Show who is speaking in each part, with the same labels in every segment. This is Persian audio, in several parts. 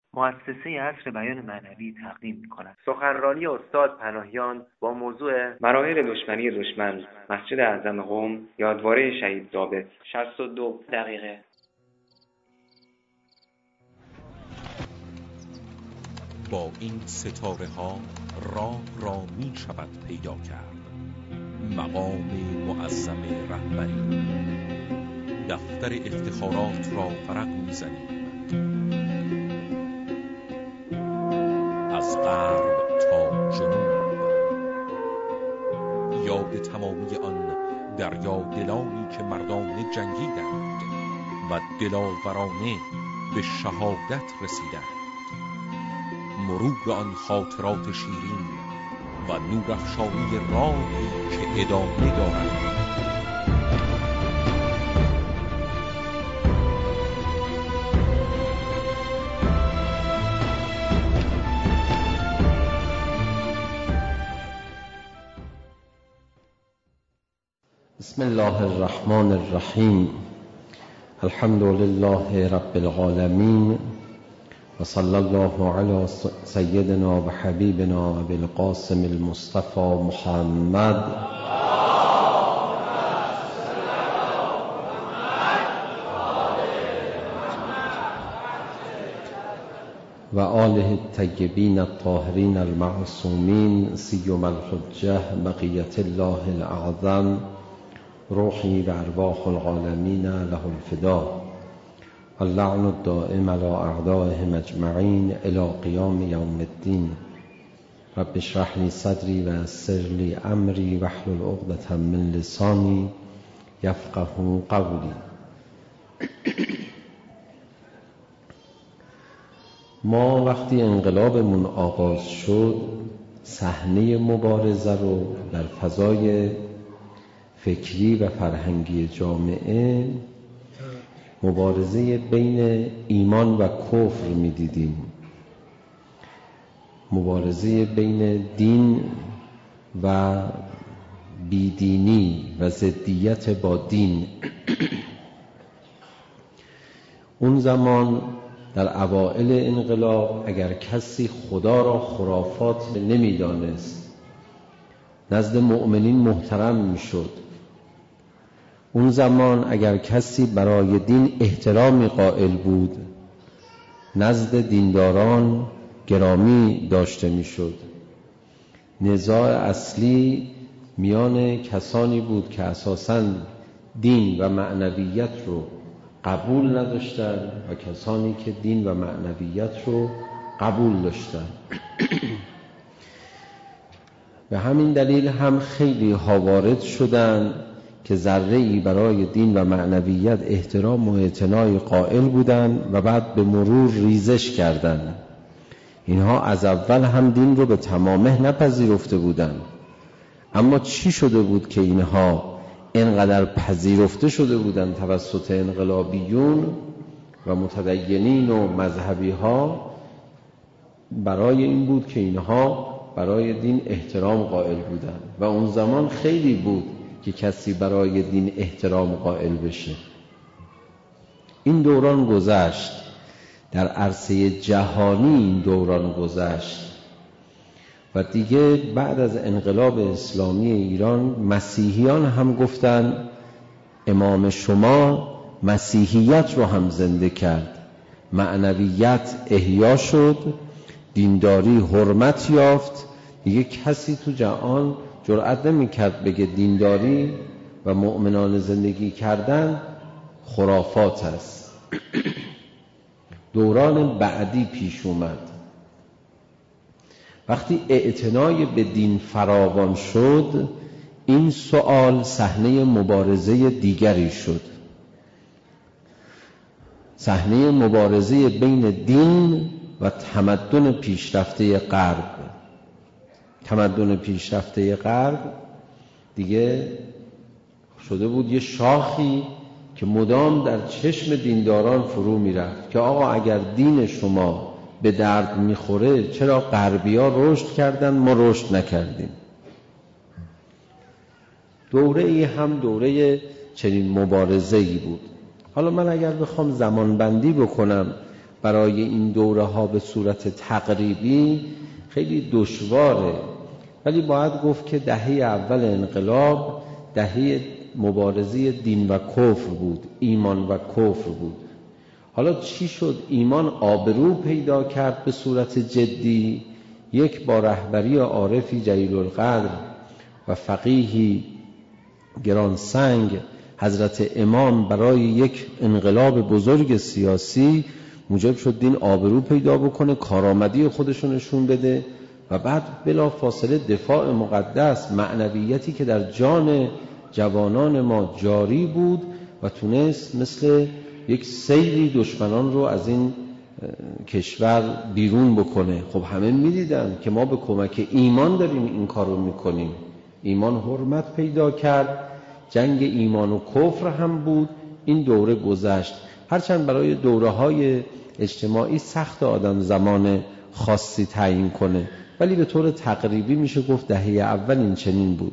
Speaker 1: مؤسسه عصر بیان معنوی تقدیم می‌کند. سخنرانی استاد پناهیان با موضوع مراحل دشمنی دشمن، مسجد اعظم قم، یادواره شهید ضابط. 62 دقیقه.
Speaker 2: با این ستاره ها راه را می شود پیدا کرد. مقام معظم رهبری، دفتر افتخارات را ورق می زنیم. از غرب تا جنوب یاد تمامی آن دریا دلانی که مردانه جنگیدند و دلاورانه به شهادت رسیدند. مرور آن خاطرات شیرین و نورافشانی راهی که ادامه دارد.
Speaker 3: بسم الله الرحمن الرحیم. الحمد لله رب العالمین و صلی الله علی سیدنا و حبیبنا ابی القاسم المصطفى محمد و آله الطیبین الطاهرین المعصومین، سیما الحجة بقیة الله الاعظم، روحی و ارواح العالمین له الفدا، اللعن الدائم على اعدائهم اجمعین الی قیام یوم الدین. رب اشرح لی صدری و یسر لی امری واحلل عقدة من لسانی یفقهوا قولی. ما وقتی انقلابمون آغاز شد، صحنه مبارزه رو در فضای فکری و فرهنگی جامعه مبارزه بین ایمان و کفر می دیدیم، مبارزه بین دین و بیدینی و ضدیت با دین. اون زمان در اوائل انقلاب اگر کسی خدا را خرافات نمی دانست، نزد مؤمنین محترم می شد. اون زمان اگر کسی برای دین احترامی قائل بود، نزد دینداران گرامی داشته می شد. نزاع اصلی میان کسانی بود که اساساً دین و معنویت رو قبول نداشتند و کسانی که دین و معنویت رو قبول داشتند. به همین دلیل هم خیلی ها وارد شدند که ذره‌ای برای دین و معنویت احترام و اعتنای قائل بودند و بعد به مرور ریزش کردند. اینها از اول هم دین رو به تمامه نپذیرفته بودند، اما چی شده بود که اینها اینقدر پذیرفته شده بودند توسط انقلابیون و متدینین و مذهبی ها؟ برای این بود که اینها برای دین احترام قائل بودند و اون زمان خیلی بود که کسی برای دین احترام قائل بشه. این دوران گذشت، در عرصه جهانی این دوران گذشت و دیگه بعد از انقلاب اسلامی ایران مسیحیان هم گفتن امام شما مسیحیت رو هم زنده کرد، معنویت احیا شد، دینداری حرمت یافت. دیگه کسی تو جهان جرئت نمی‌کرد بگه دینداری و مؤمنان زندگی کردن خرافات است. دوران بعدی پیش اومد. وقتی اعتنای به دین فراوان شد، این سوال صحنه مبارزه دیگری شد، صحنه مبارزه بین دین و تمدن پیشرفته غرب. تمدن پیشرفته غرب دیگه شده بود یه شاخی که مدام در چشم دینداران فرو میرفت که آقا اگر دین شما به درد میخوره چرا غربی‌ها رشد کردن ما رشد نکردیم؟ دوره ای هم دوره چنین مبارزه‌ای بود. حالا من اگر بخوام زمان بندی بکنم برای این دوره ها به صورت تقریبی خیلی دشواره، ولی باید گفت که دهه اول انقلاب دهه مبارزه دین و کفر بود، ایمان و کفر بود. حالا چی شد؟ ایمان آبرو پیدا کرد به صورت جدی، یک با رهبری عارفی جلیل القدر و فقیهی گرانسنگ حضرت امام برای یک انقلاب بزرگ سیاسی موجب شد دین آبرو پیدا بکنه، کارآمدی خودشون نشون بده و بعد بلا فاصله دفاع مقدس، معنویتی که در جان جوانان ما جاری بود و تونست مثل یک سیلی دشمنان رو از این کشور بیرون بکنه. خب همه می‌دیدن که ما به کمک ایمان داریم این کار رو میکنیم. ایمان حرمت پیدا کرد، جنگ ایمان و کفر هم بود. این دوره گذشت، هرچند برای دوره‌های اجتماعی سخت آدم زمان خاصی تعیین کنه، ولی به طور تقریبی میشه گفت دهه اول این چنین بود.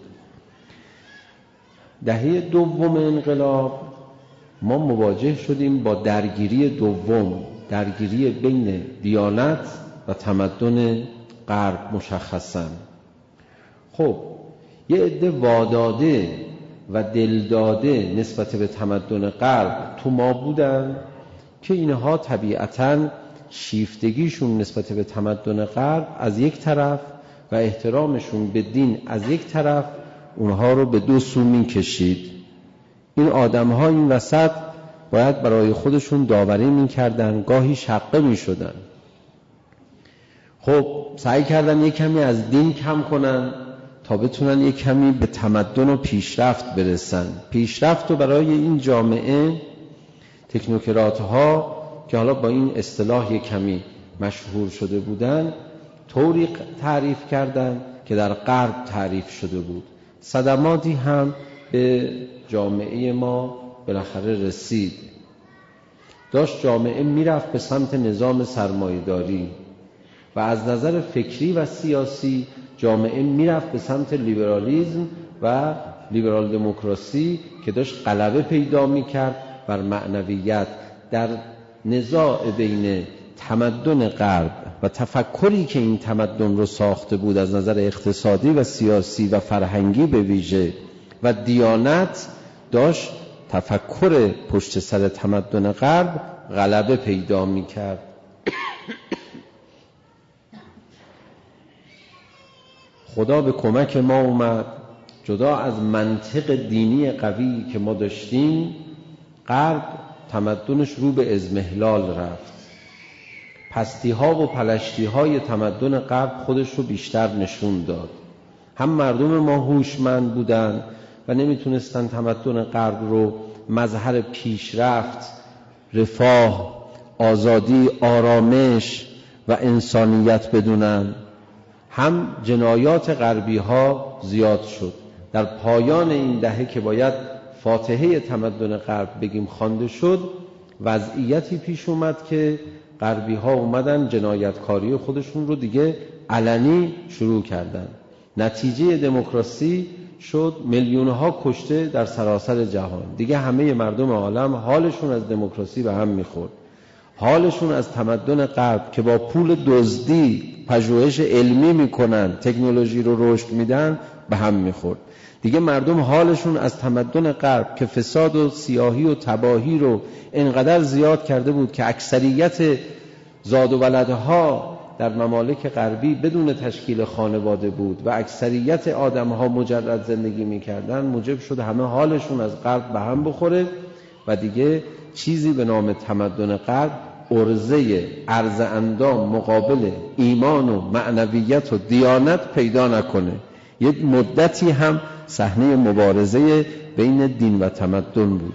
Speaker 3: دهه دوم انقلاب ما مواجه شدیم با درگیری دوم، درگیری بین دیانت و تمدن غرب مشخصاً. خب یه عده واداده و دلداده نسبت به تمدن غرب تو ما بودن که اینها طبیعتاً شیفتگیشون نسبت به تمدن غرب از یک طرف و احترامشون به دین از یک طرف اونها رو به دو سو می کشید. این آدم‌ها این وسط باید برای خودشون داوری می کردن، گاهی شقه می شدن. خب سعی کردن یک کمی از دین کم کنن تا بتونن یک کمی به تمدن و پیشرفت برسن. پیشرفت رو برای این جامعه تکنوکرات‌ها که حالا با این اصطلاح یک کمی مشهور شده بودن طوری تعریف کردن که در غرب تعریف شده بود. صدماتی هم به جامعه ما بالاخره رسید. داشت جامعه میرفت به سمت نظام سرمایه‌داری و از نظر فکری و سیاسی جامعه میرفت به سمت لیبرالیسم و لیبرال دموکراسی که داشت غلبه پیدا میکرد بر معنویت. در نزاع بین تمدن غرب و تفکری که این تمدن رو ساخته بود از نظر اقتصادی و سیاسی و فرهنگی به ویژه و دیانت، داشت تفکر پشت سر تمدن غرب غلبه پیدا میکرد. خدا به کمک ما اومد. جدا از منطق دینی قوی که ما داشتیم، غرب تمدنش رو به اضمحلال رفت. پستی ها و پلشتی های تمدن غرب خودش رو بیشتر نشون داد. هم مردم ما هوشمند بودن و نمیتونستن تمدن غرب رو مظهر پیشرفت، رفاه، آزادی، آرامش و انسانیت بدونن. هم جنایات غربی ها زیاد شد. در پایان این دهه که باید فاتحه تمدن غرب بگیم خوانده شد، وضعیتی پیش اومد که غربی ها اومدن جنایتکاری خودشون رو دیگه علنی شروع کردن. نتیجه دموکراسی شد میلیون ها کشته در سراسر جهان. دیگه همه مردم عالم حالشون از دموکراسی به هم میخورد. حالشون از تمدن غرب که با پول دزدی پژوهش علمی میکنن، تکنولوژی رو رشد میدن، به هم میخورد. دیگه مردم حالشون از تمدن غرب که فساد و سیاهی و تباهی رو انقدر زیاد کرده بود که اکثریت زاد و ولدها در ممالک غربی بدون تشکیل خانواده بود و اکثریت آدمها مجرد زندگی میکردن، موجب شد همه حالشون از غرب به هم بخوره و دیگه چیزی به نام تمدن غرب عرضه عرض اندام مقابل ایمان و معنویت و دیانت پیدا نکنه. یک مدتی هم صحنه مبارزه بین دین و تمدن بود.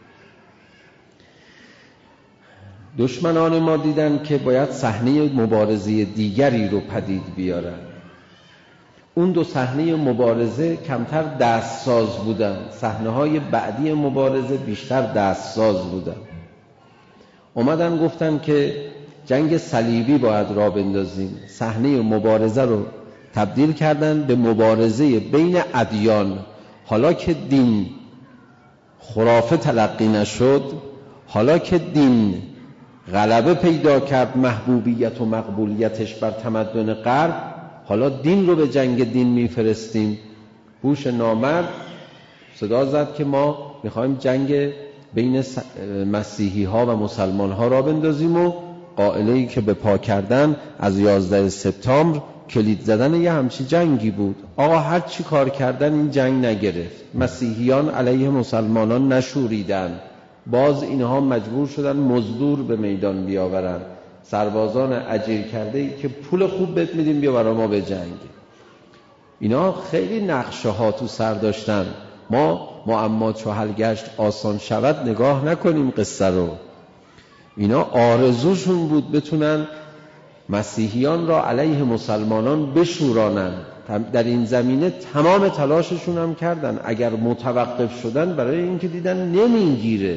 Speaker 3: دشمنان ما دیدن که باید صحنه مبارزه دیگری رو پدید بیارن. اون دو صحنه مبارزه کمتر دستساز بودن، صحنه‌های بعدی مبارزه بیشتر دستساز بودن. اومدن گفتن که جنگ صلیبی باید راه بندازیم. صحنه مبارزه رو تبدیل کردن به مبارزه بین ادیان. حالا که دین خرافه تلقی نشد، حالا که دین غلبه پیدا کرد محبوبیت و مقبولیتش بر تمدن غرب، حالا دین رو به جنگ دین میفرستیم. بوش نامرد صدا زد که ما میخوایم جنگ بین مسیحی ها و مسلمان ها را بندازیم و قائله‌ای که به پا کردن از 11 سپتامبر کلید زدن یه همچی جنگی بود. آقا هر چی کار کردن این جنگ نگرفت، مسیحیان علیه مسلمانان نشوریدن، باز اینها مجبور شدن مزدور به میدان بیاورن، سربازان اجیر کرده ای که پول خوب بهت میدیم بیا برای ما به جنگ. اینا خیلی نقشه ها تو سر داشتن. ما معما چو حل گشت آسان شود نگاه نکنیم قصه رو. اینا آرزوشون بود بتونن مسیحیان را علیه مسلمانان بشورانن. در این زمینه تمام تلاششون هم کردن. اگر متوقف شدن برای اینکه دیدن نمیگیره.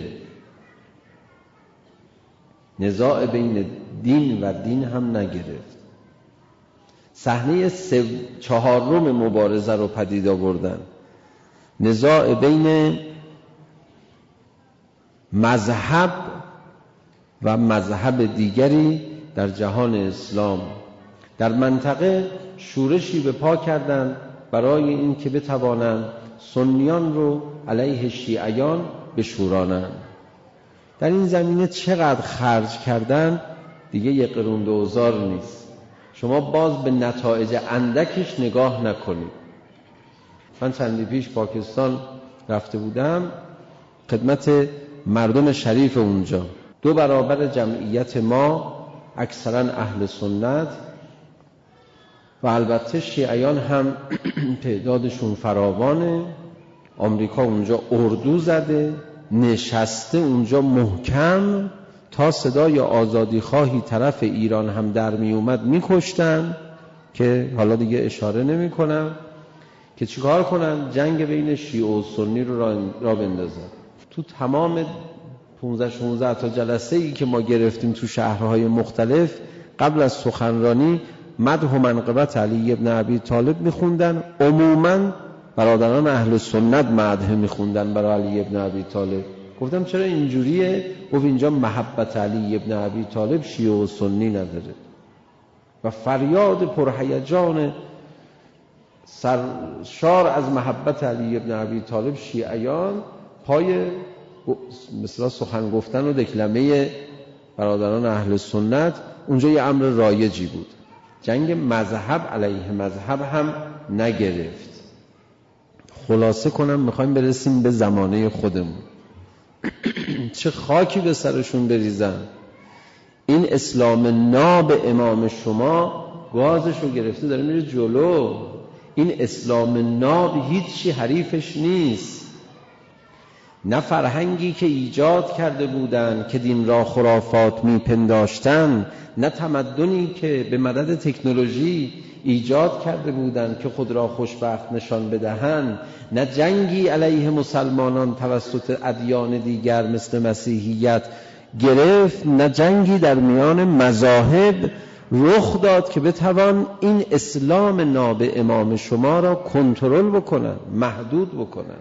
Speaker 3: نزاع بین دین و دین هم نگرفت. صحنه 4 مبارزه رو پدید آوردن. نزاع بین مذهب و مذهب دیگری در جهان اسلام. در منطقه شورشی به پا کردند برای این که بتوانند سنیان رو علیه شیعیان بشورانند. در این زمینه چقدر خرج کردن دیگه یه قرون دوزار نیست. شما باز به نتایج اندکش نگاه نکنید. من چندی پیش پاکستان رفته بودم خدمت مردم شریف اونجا. 2 برابر جمعیت ما اکثرا اهل سنت و البته شیعیان هم تعدادشون فراوانه. آمریکا اونجا اردو زده، نشسته اونجا محکم، تا صدای آزادی خواهی طرف ایران هم در می اومد می کشتن، که حالا دیگه اشاره نمی کنم که چیکار کنن جنگ بین شیعه و سنی رو را بندازن. تو تمام 15-16 تا جلسه ای که ما گرفتیم تو شهرهای مختلف قبل از سخنرانی مدح و منقبت علی ابن ابی طالب میخوندن. عموما برادران اهل سنت مدح میخوندن برای علی ابن ابی طالب. گفتم چرا اینجوریه؟ گفت اینجا محبت علی ابن ابی طالب شیعه و سنی نداره. و فریاد پرهیجان سرشار از محبت علی ابن ابی طالب شیعیان پای مثلا سخن گفتن و دکلمه برادران اهل سنت اونجا یه امر رایجی بود. جنگ مذهب علیه مذهب هم نگرفت. خلاصه کنم میخوایم برسیم به زمانه خودمون. چه خاکی به سرشون بریزن. این اسلام ناب امام شما گازشو گرفته داره میره جلو. این اسلام ناب هیچی حریفش نیست. نه فرهنگی که ایجاد کرده بودن که دین را خرافات میپنداشتن، نه تمدنی که به مدد تکنولوژی ایجاد کرده بودن که خود را خوشبخت نشان بدهند، نه جنگی علیه مسلمانان توسط ادیان دیگر مثل مسیحیت گرفت، نه جنگی در میان مذاهب رخ داد که بتوان این اسلام ناب امام شما را کنترل بکنن، محدود بکنن.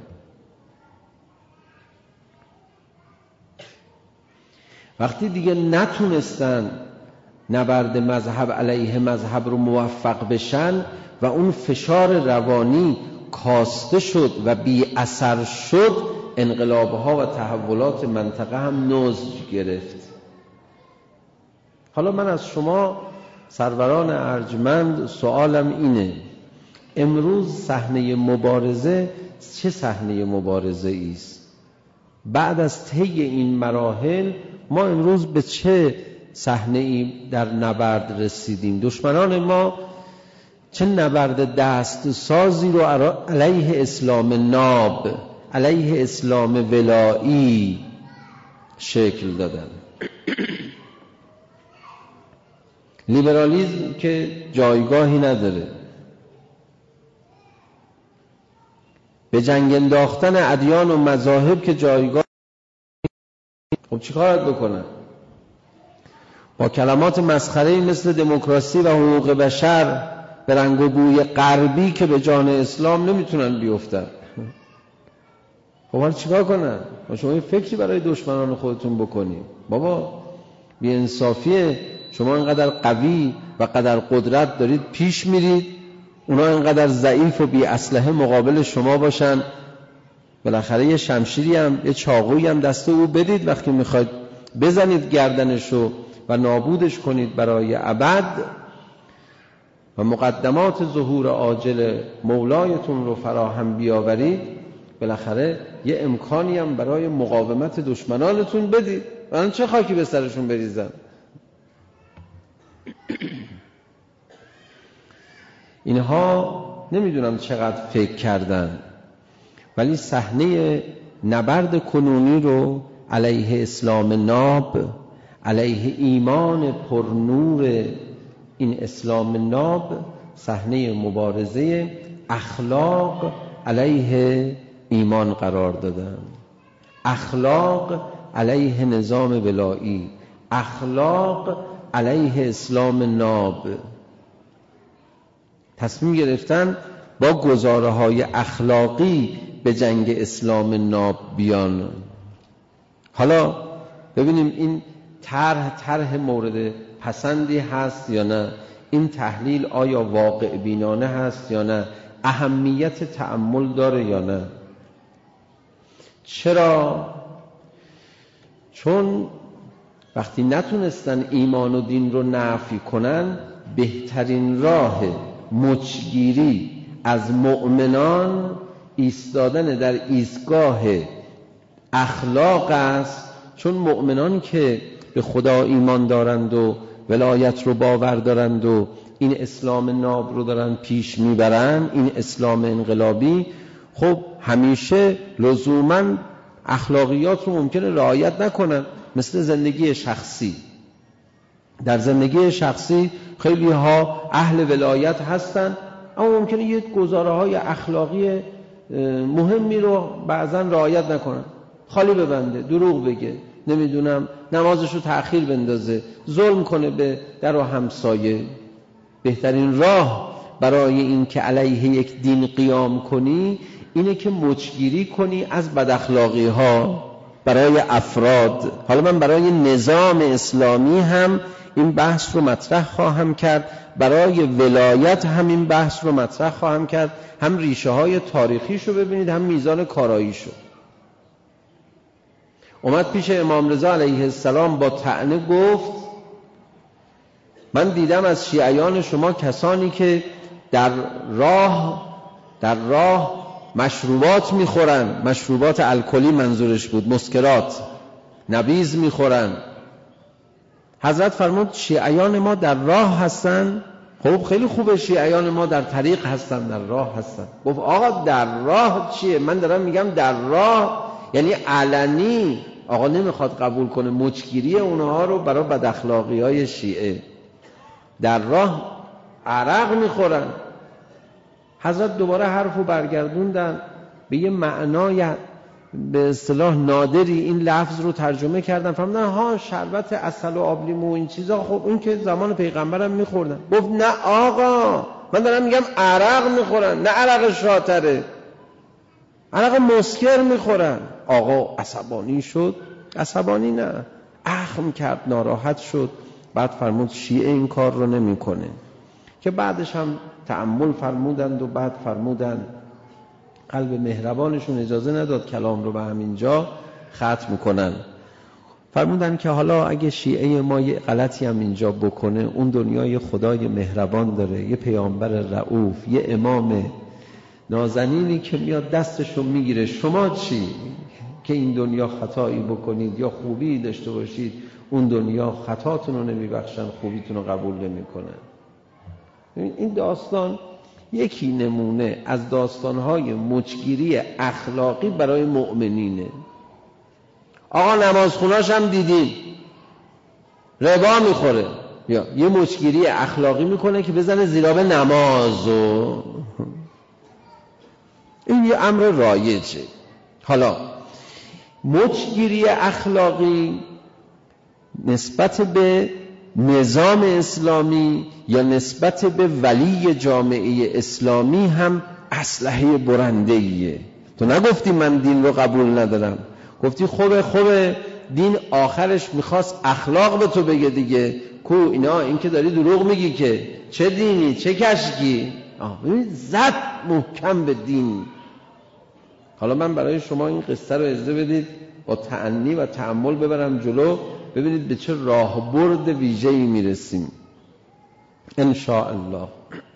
Speaker 3: وقتی دیگه نتونستن نبرد مذهب علیه مذهب رو موفق بشن و اون فشار روانی کاسته شد و بی اثر شد، انقلابها و تحولات منطقه هم نضج گرفت. حالا من از شما سروران ارجمند سوالم اینه: امروز صحنه مبارزه چه صحنه مبارزه است؟ بعد از طی این مراحل ما امروز به چه صحنه‌ای در نبرد رسیدیم؟ دشمنان ما چه نبرد دست سازی رو علیه اسلام ناب، علیه اسلام ولایی شکل دادن؟ لیبرالیسم که جایگاهی نداره، به جنگ انداختن ادیان و مذاهب که جایگاه. خب چی کارت بکنن؟ با کلمات مسخره‌ای مثل دموکراسی و حقوق بشر به رنگ و بوی غربی که به جان اسلام نمیتونن بیفتن. خب حالا چیکار کنن؟ شما این فکری برای دشمنان خودتون بکنید. بابا بی‌انصافیه. شما اینقدر قوی و قدر قدرت دارید پیش میرید، اونا اینقدر ضعیف و بی اسلحه مقابل شما باشن. بالاخره یه شمشیری هم یه چاقویی هم دست او بدید وقتی میخواید بزنید گردنشو و نابودش کنید برای ابد و مقدمات ظهور عاجل مولایتون رو فراهم بیاورید. بالاخره یه امکانی هم برای مقاومت دشمنانتون بدید. من چه خاکی به سرشون بریزم؟ اینها نمیدونم چقدر فکر کردن، ولی صحنه نبرد کنونی رو علیه اسلام ناب، علیه ایمان پرنور این اسلام ناب، صحنه مبارزه اخلاق علیه ایمان قرار دادن. اخلاق علیه نظام ولایی، اخلاق علیه اسلام ناب. تصمیم گرفتن با گزاره‌های اخلاقی به جنگ اسلام ناب بیان. حالا ببینیم این طرح مورد پسندی هست یا نه؟ این تحلیل آیا واقع بینانه هست یا نه؟ اهمیت تأمل داره یا نه؟ چرا؟ چون وقتی نتونستن ایمان و دین رو نفی کنن، بهترین راه مچگیری از مؤمنان ایستادن در ایستگاه اخلاق است. چون مؤمنان که به خدا ایمان دارند و ولایت رو باور دارند و این اسلام ناب رو دارن پیش میبرن، این اسلام انقلابی، خب همیشه لزوماً اخلاقیات رو ممکنه رعایت نکنن. مثل زندگی شخصی، در زندگی شخصی خیلی ها اهل ولایت هستن اما ممکنه یک گزاره‌های اخلاقی مهمی رو بعضاً رعایت نکنن، خالی ببنده، دروغ بگه، نمیدونم نمازش رو تأخیر بندازه، ظلم کنه به در و همسایه. بهترین راه برای این که علیه یک دین قیام کنی اینه که مچگیری کنی از بداخلاقی ها برای افراد. حالا من برای نظام اسلامی هم این بحث رو مطرح خواهم کرد، برای ولایت هم این بحث رو مطرح خواهم کرد، هم ریشه های تاریخیش رو ببینید، هم میزان کاراییش رو. اومد پیش امام رضا علیه السلام با طعنه گفت من دیدم از شیعیان شما کسانی که در راه مشروبات میخورن، مشروبات الکلی منظورش بود، مسکرات، نبیذ میخورن. حضرت فرمود شیعیان ما در راه هستن؟ خب خیلی خوبه، شیعیان ما در طریق هستن، در راه هستن. گفت آقا در راه چیه؟ من دارم میگم در راه یعنی علنی. آقا نمیخواد قبول کنه مچگیری اونها رو برای بداخلاقی های شیعه. در راه عرق میخورن. حضرت دوباره حرفو برگردوندن به یه معنای به اصطلاح نادری، این لفظ رو ترجمه کردن، فهمیدن ها شربت عسل و آب لیمو و این چیزا، خب این که زمان پیغمبرم میخوردن. گفت نه آقا من دارم میگم عرق میخورن، نه عرق شاتره، عرق مسکر میخورن. آقا عصبانی شد، عصبانی نه، اخم کرد، ناراحت شد. بعد فرمود شیعه این کار رو نمیکنه، که بعدش هم تأمل فرمودند و بعد فرمودند قلب مهربانشون اجازه نداد کلام رو به همینجا ختم کنن. فرمودند که حالا اگه شیعه ما یه غلطی هم اینجا بکنه، اون دنیای خدای مهربان داره، یه پیامبر رؤوف، یه امام نازنینی که میاد دستشو میگیره. شما چی که این دنیا خطایی بکنید یا خوبی داشته باشید، اون دنیا خطاتون رو نمیبخشن، خوبیتون رو قبول نمیکنن. این داستان یکی نمونه از داستانهای مچگیری اخلاقی برای مؤمنینه. آقا نمازخوناش هم دیدیم ربا میخوره، یا یه مچگیری اخلاقی میکنه که بزنه زیراب نمازو. این یه امر رایجه. حالا مچگیری اخلاقی نسبت به نظام اسلامی یا نسبت به ولی جامعه اسلامی هم اسلحه برنده‌ایه. تو نگفتی من دین رو قبول ندارم، گفتی خوبه دین آخرش میخواست اخلاق به تو بگه دیگه. کو اینا، این که داری دروغ میگی که چه دینی چه کشکی. ببینید زد محکم به دین. حالا من برای شما این قصه رو اجازه بدید با تأنی و تأمل ببرم جلو، ببینید به چه راهبرد ویژه‌ای میرسیم ان شاء الله.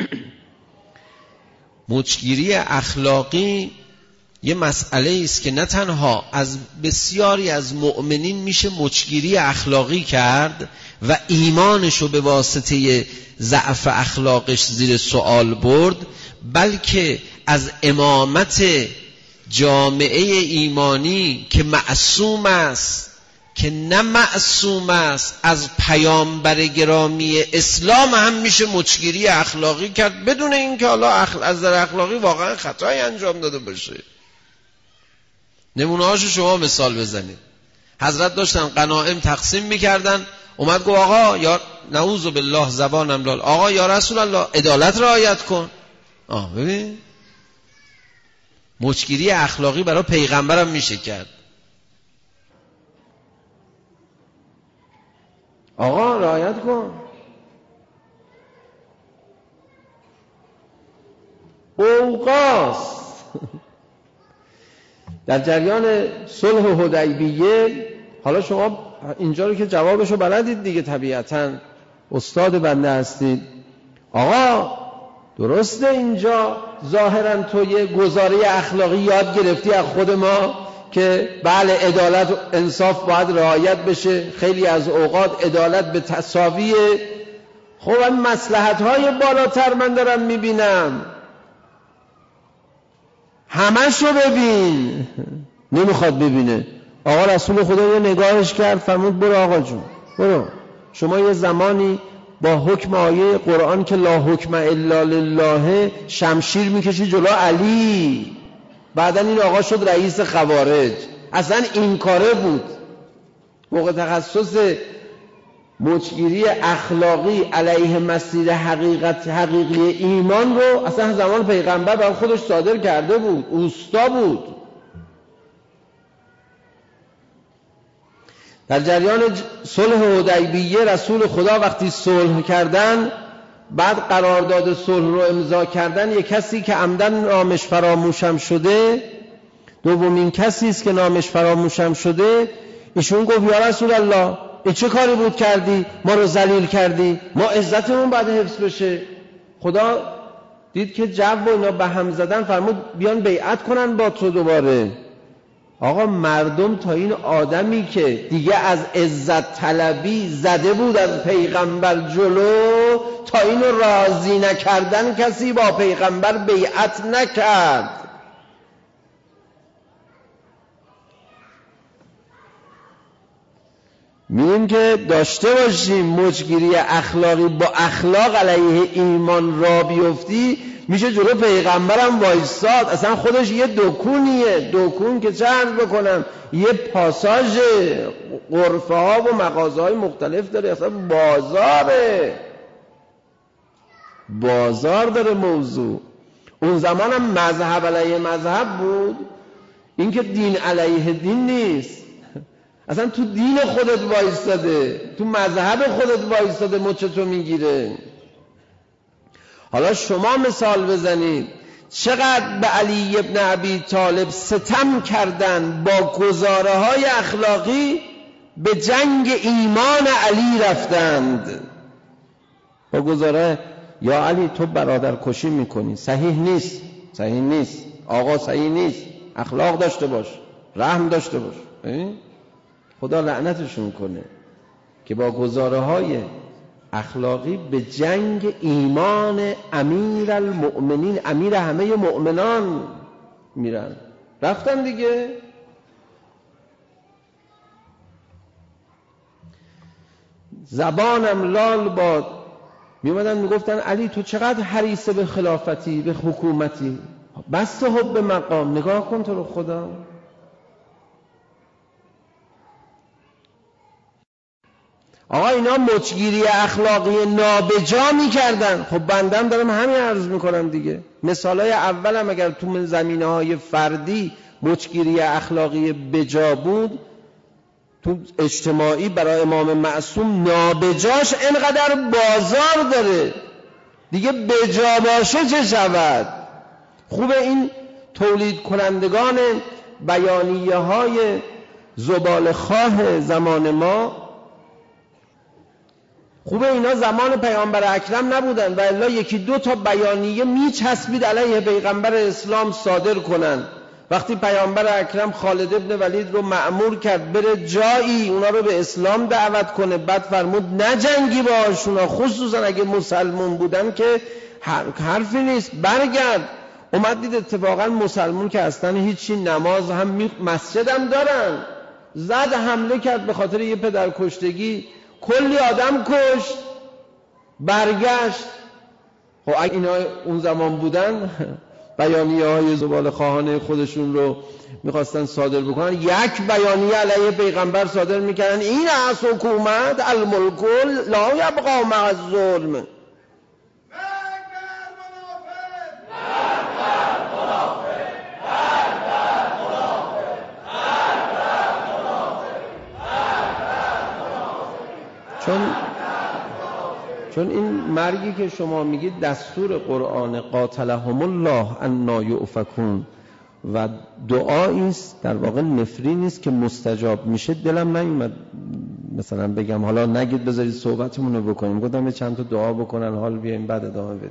Speaker 4: مچگیری اخلاقی یه مسئله است که نه تنها از بسیاری از مؤمنین میشه مچگیری اخلاقی کرد و ایمانشو به واسطه ضعف اخلاقش زیر سوال برد، بلکه از امامت جامعه ایمانی که معصوم است، که نه معصوم است، از پیامبر گرامی اسلام هم میشه مچگیری اخلاقی کرد بدون اینکه حالا از نظر اخلاقی واقعا خطایی انجام داده باشه. نمونه هاشو شما مثال بزنید. حضرت داشتن غنایم تقسیم میکردن، اومد گفت آقا یا نعوذ بالله زبانم لال، آقا یا رسول الله عدالت رعایت کن. ببین مچگیری اخلاقی برای پیغمبرم میشه کرد.
Speaker 3: آقا رعایت کن. اوقاس در جریان صلح حدیبیه، حالا شما اینجا رو که جوابشو بلدید دیگه، طبیعتاً استاد بنده هستید. آقا درسته اینجا ظاهراً تو یه گزاره اخلاقی یاد گرفتی از خود ما که بله عدالت و انصاف باید رعایت بشه، خیلی از اوقات عدالت به تساویه. خب این مصلحت‌های بالاتر من دارم میبینم، همشو ببین. نمیخواد ببینه. آقا رسول خدا یه نگاهش کرد، فرمود برو آقا جون برو. شما یه زمانی با حکم آیه قرآن که لا حکم الا لله شمشیر میکشی جلو علی، بعدن این آقا شد رئیس خوارج. اصلا این کاره بود. موقع تخصص مچگیری اخلاقی علیه مسیر حقیقی ایمان رو اصلا زمان پیغمبر برای خودش صادر کرده بود، اوستا بود. در جریان صلح حدیبیه رسول خدا وقتی صلح کردن، بعد قرارداد صلح رو امضا کردن، یک کسی که عمدن نامش فراموشم شده، دومین کسی است که نامش فراموشم شده، ایشون گفت یا رسول الله این چه کاری بود کردی؟ ما رو ذلیل کردی، ما عزتمون باید حفظ بشه. خدا دید که جو و اینا به هم زدن، فرمود بیان بیعت کنن با تو دوباره. آقا مردم تا این آدمی که دیگه از عزت طلبی زده بود از پیغمبر جلو، تا اینو راضی نکردن کسی با پیغمبر بیعت نکرد. میگیم که داشته باشیم مچگیری اخلاقی، با اخلاق علیه ایمان را بیفتی میشه جلو پیغمبرم وایستاد. اصلا خودش یه دکونیه. دکون که چه عرض بکنم، یه پاساژ غرفه ها و مغازه های مختلف داره، اصلا بازار داره موضوع. اون زمان هم مذهب علیه مذهب بود، این که دین علیه دین نیست. اصلا تو دین خودت وایستاده، تو مذهب خودت وایستاده، مچتو میگیره. حالا شما مثال بزنید چقدر به علی ابن ابی طالب ستم کردن با گزاره های اخلاقی، به جنگ ایمان علی رفتند با گزاره یا علی تو برادر کشی میکنی، صحیح نیست آقا، صحیح نیست، اخلاق داشته باش، رحم داشته باش. خدا لعنتشون کنه که با گزاره های اخلاقی به جنگ ایمان امیر المؤمنین، امیر همه مؤمنان میرن. رفتن دیگه. زبانم لال باد، میومدن میگفتن علی تو چقدر حریص به خلافتی، به حکومتی، بس حب مقام، نگاه کن تو رو خدا. آقا اینا مچگیری اخلاقی نابجا میکردن. خب بندم دارم همین عرض میکنم دیگه. مثالای اولم اگر تو زمینه‌های فردی مچگیری اخلاقی بجا بود، تو اجتماعی برای امام معصوم نابجاش اینقدر بازار داره، دیگه بجا باشه چه شود؟ خوبه این تولید کنندگان بیانیه های زبالخواه زمان ما، خوبه اینا زمان پیامبر اکرم نبودن و الا یکی دو تا بیانیه میچسبید علیه پیغمبر اسلام صادر کنن. وقتی پیامبر اکرم خالد ابن ولید رو مأمور کرد بره جایی اونا رو به اسلام دعوت کنه، بعد فرمود نجنگی باهاشون، خصوصا اگه مسلمون بودن که حرفی نیست، برگرد. اومد دید اتفاقا مسلمون که اصلا هیچی، نماز هم مسجد هم دارن، زد حمله کرد به خاطر یه پدر کشتگی، کلی آدم کشت، برگشت. خب اگه اینا اون زمان بودن بیانیه های زبالخواهانه خودشون رو میخواستن صادر بکنن، یک بیانیه علیه پیغمبر صادر میکردن، این از حکومت الملک لا یبقی مع الظلم. چون این مرگی که شما میگید دستور قرآن قاتلهم الله انا یؤفکون و دعایی است، در واقع نفرین است که مستجاب میشه. دلم نیومد مثلا بگم حالا نگید بذارید صحبتمون رو بکنیم، گفتم چند تا دعا بکنن حال بیایم بعد ادامه بدیم.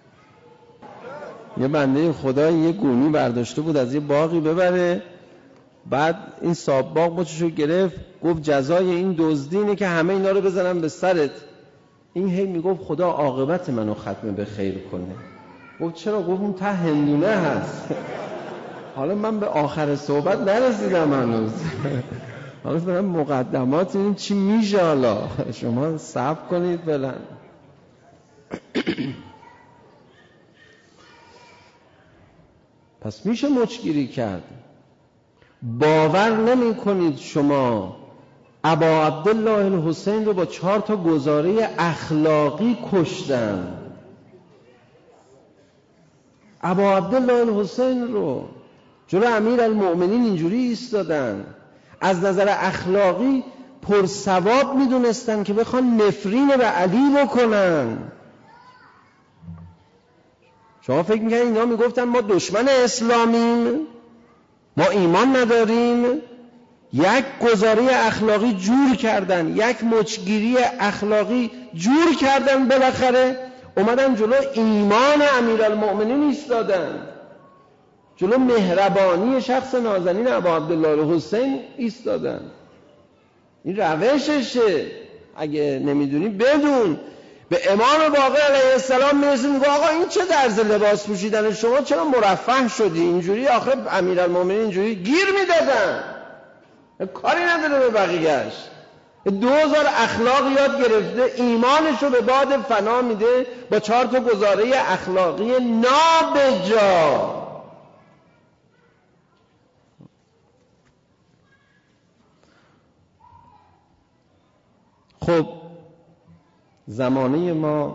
Speaker 3: یه بنده خدا یه گونی برداشته بود از یه باغی ببره، بعد این صاحب باغ مچشو گرفت، گفت جزای این دزدی اینه که همه اینا رو بزنن به سرت. این هی میگفت خدا عاقبت منو ختم به خیر کنه. گفت چرا؟ گفت اون ته هندونه هست. حالا من به آخر صحبت نرسیدم هنوز. حالا برم مقدمات این چی میشه، حالا شما صبر کنید فعلا. پس میشه مچگیری کرد. باور نمی کنید شما ابا عبدالله الحسین رو با 4 تا گزاره اخلاقی کشتن. ابا عبدالله الحسین رو جلو امیر المؤمنین اینجوری ایستادن، از نظر اخلاقی پرثواب میدونستن که بخوان نفرین به علی بکنن. شما فکر میکنید اینا میگفتن ما دشمن اسلامیم، ما ایمان نداریم؟ یک گزاره اخلاقی جور کردن، یک مچگیری اخلاقی جور کردن، بالاخره اومدن جلو ایمان امیرالمؤمنین ایستادن، جلو مهربانی شخص نازنین ابا عبدالله الحسین ایستادن. این روششه، اگه نمیدونی بدون. به امام باقر علیه السلام میرسید میگه آقا این چه طرز لباس پوشیدن شما، چرا مرفه شدی اینجوری؟ آخه امیرالمؤمنین اینجوری گیر میدادن، کاری نداره به بقیه‌اش. 2000 اخلاق یاد گرفته، ایمانشو به باد فنا میده با 4 تا گزاره اخلاقی نابجا. خب زمانه ما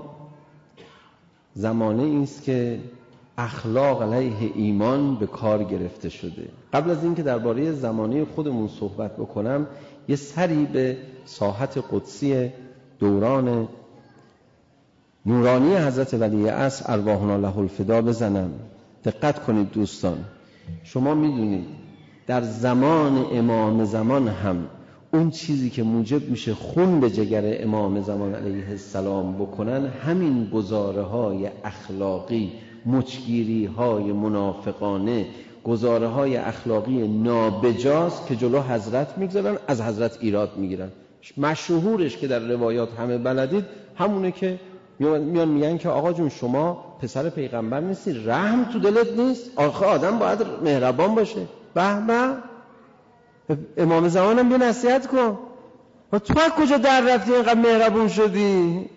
Speaker 3: زمانه است که اخلاق علیه ایمان به کار گرفته شده. قبل از اینکه درباره زمانه خودمون صحبت بکنم، یه سری به ساحت قدسی دوران نورانی حضرت ولی عصر ارواحنا له الفدا بزنم. دقت کنید دوستان، شما میدونید در زمان امام زمان هم اون چیزی که موجب میشه خون به جگر امام زمان علیه السلام بکنن همین گزاره های اخلاقی، مچگیری های منافقانه، گزاره های اخلاقی نابجاست که جلو حضرت میگذارن، از حضرت ایراد میگیرن. مشهورش که در روایات همه بلدید همونه که میان میگن که آقا جون شما پسر پیغمبر نیستی، رحم تو دلت نیست؟ آخه آدم باید مهربان باشه. به به، امام زمانم بیا نصیحت کن. و تو از کجا در رفتی اینقدر مهربون شدی؟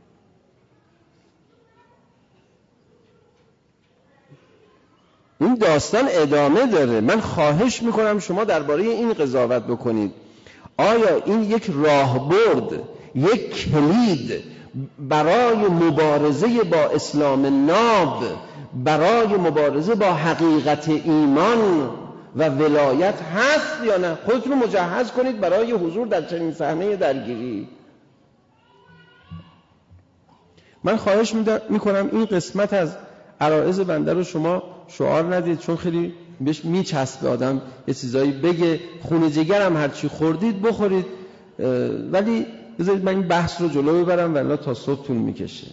Speaker 3: این داستان ادامه داره. من خواهش میکنم شما درباره این قضاوت بکنید. آیا این یک راهبرد، یک کلید برای مبارزه با اسلام ناب، برای مبارزه با حقیقت ایمان و ولایت هست یا نه؟ خودتون رو مجهز کنید برای حضور در چنین صحنه درگیری. من خواهش میکنم این قسمت از عرایض بنده رو شما شعار ندید، چون خیلی بهش میچسبه آدم یه چیزایی بگه، خون جگرم هرچی خوردید بخورید، ولی بذارید من این بحث رو جلو ببرم ولی تا صبح طول میکشه.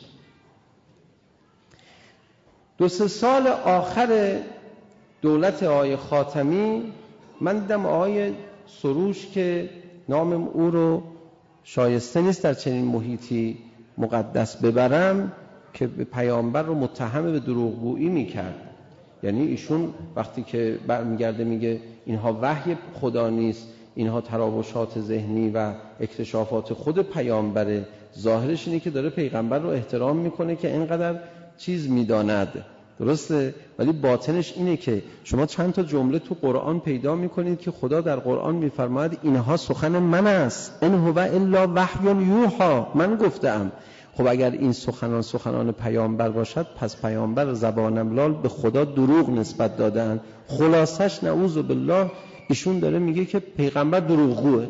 Speaker 3: 2-3 سال آخر دولت آقای خاتمی من دیدم آقای سروش که نام او رو شایسته نیست در چنین محیطی مقدس ببرم، که پیامبر رو متهم به دروغگویی میکرد. یعنی ایشون وقتی که برمیگرده میگه اینها وحی خدا نیست، اینها تراوشات ذهنی و اکتشافات خود پیامبره، ظاهرش اینه که داره پیغمبر رو احترام میکنه که اینقدر چیز میداند، درسته؟ ولی باطنش اینه که شما چند تا جمله تو قرآن پیدا میکنید که خدا در قرآن میفرماید اینها سخن من است، ان هو الا وحی یوحی، من گفتم. خب اگر این سخنان پیامبر باشد، پس پیامبر زبانم لال به خدا دروغ نسبت دادن. خلاصش نعوذ بالله ایشون داره میگه که پیغمبر دروغگوه.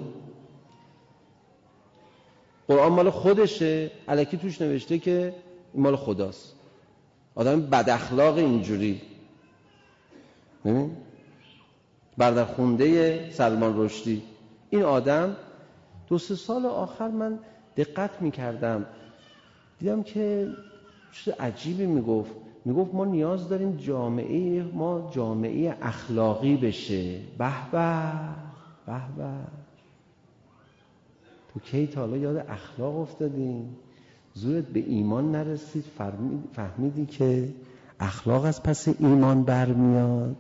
Speaker 3: قرآن مال خودشه، الکی توش نوشته که این مال خداست. آدم بد اخلاق اینجوری. ببین بردرخونده سلمان رشدی، این آدم 2-3 سال آخر من دقت میکردم دیدم که چیز عجیبی میگفت ما نیاز داریم جامعه اخلاقی بشه. به به به به، تو کی تا حالا یاد اخلاق افتادیم؟ زورت به ایمان نرسید فهمیدی که اخلاق از پس ایمان برمیاد.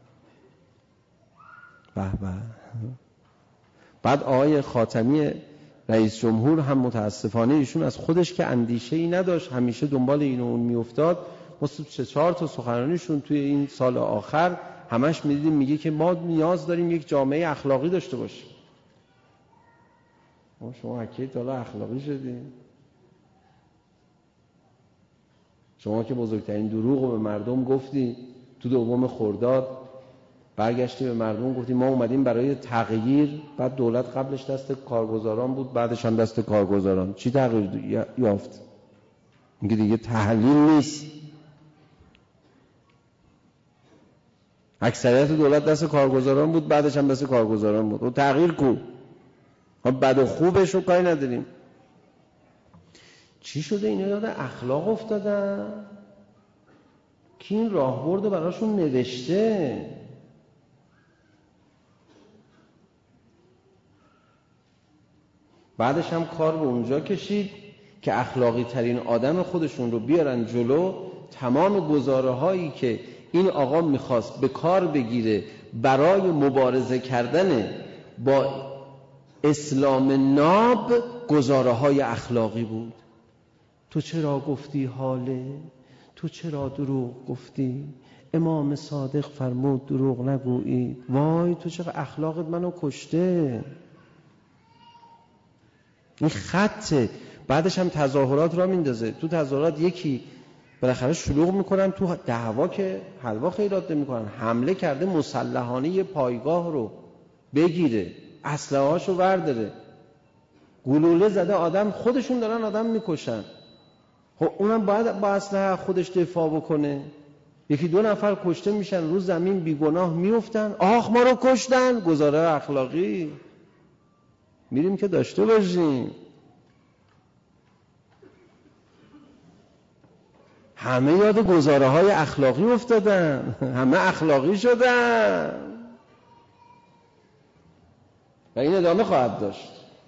Speaker 3: به به. بعد آقای خاتمی رئیس جمهور هم متاسفانه ایشون از خودش که اندیشه‌ای نداشت، همیشه دنبال این و اون میافتاد. ما 3-4 تا سخنرانیشون توی این سال آخر همش میدیدیم میگه که ما نیاز داریم یک جامعه اخلاقی داشته باشیم. شما حکی تا حالا اخلاقی شدیم؟ شما که بزرگترین دروغ رو به مردم گفتی تو 2 خرداد، برگشتی به مردم گفتی ما اومدیم برای تغییر، بعد دولت قبلش دست کارگزاران بود بعدش هم دست کارگزاران. چی تغییر یافت؟ میگه دیگه تحلیل نیست. اکثریت دولت دست کارگزاران بود بعدش هم دست کارگزاران بود. و تغییر کو؟ ما بد و خوبش رو کاری نداریم. چی شده اینا یاد اخلاق افتادن؟ کی این راهبرد رو براشون نوشته؟ بعدش هم کار به اونجا کشید که اخلاقی ترین آدم خودشون رو بیارن جلو. تمام گزاره هایی که این آقا میخواست به کار بگیره برای مبارزه کردن با اسلام ناب، گزاره های اخلاقی بود. تو چرا گفتی حاله؟ تو چرا دروغ گفتی؟ امام صادق فرمود دروغ نگویی. وای تو چرا اخلاقت منو کشته. این خطه. بعدش هم تظاهرات را میندازه. تو تظاهرات یکی بالاخره شلوغ میکنن، تو دعوا که حلوا خیرات نمیکنن، حمله کرده مسلحانه یه پایگاه رو بگیره، اسلحه هاشو برداره، گلوله زده آدم، خودشون دارن آدم میکشن. خب اونم باید با اسلحه خودش دفاع بکنه. 1-2 نفر کشته میشن، رو زمین بیگناه میفتن، آخ ما رو کشتن. گزاره اخلاقی میریم که داشته باشیم. همه یاد گزاره های اخلاقی افتادن، همه اخلاقی شدن و این ادامه خواهد داشت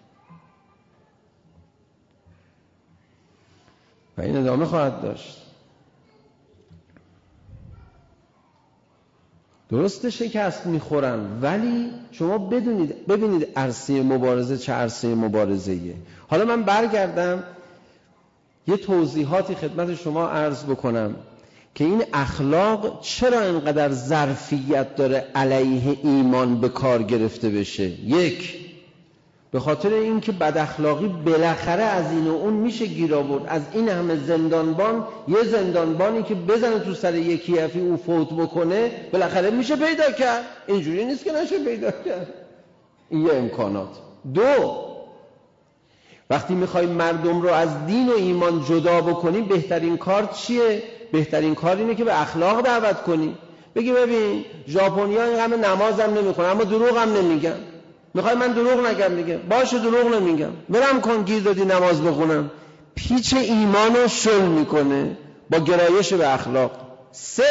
Speaker 3: درسته شکست میخورن، ولی شما ببینید عرصه مبارزه چه عرصه مبارزه‌ایه. حالا من برگردم یه توضیحاتی خدمت شما عرض بکنم که این اخلاق چرا اینقدر ظرفیت داره علیه ایمان به کار گرفته بشه. 1، به خاطر اینکه بد اخلاقی بالاخره از این و اون میشه گیر آورد. از این همه زندانبان یه زندانبانی که بزنه تو سر یکی افی او فوت بکنه بالاخره میشه پیدا کرد. اینجوری نیست که نشه پیدا کرد. این یه امکانات. دو، وقتی میخوای مردم رو از دین و ایمان جدا بکنی بهترین کار چیه؟ بهترین کار اینه که به اخلاق دعوت کنی. بگی ببین ژاپنی‌ها این همه نمازم نمیخونن اما دروغ هم نمیگن. میخوای من دروغ نگم دیگه؟ باشه دروغ نمیگم. برم کن گیر دادی نماز بخونم. پیچ ایمانو شل میکنه با گرایش به اخلاق. سه،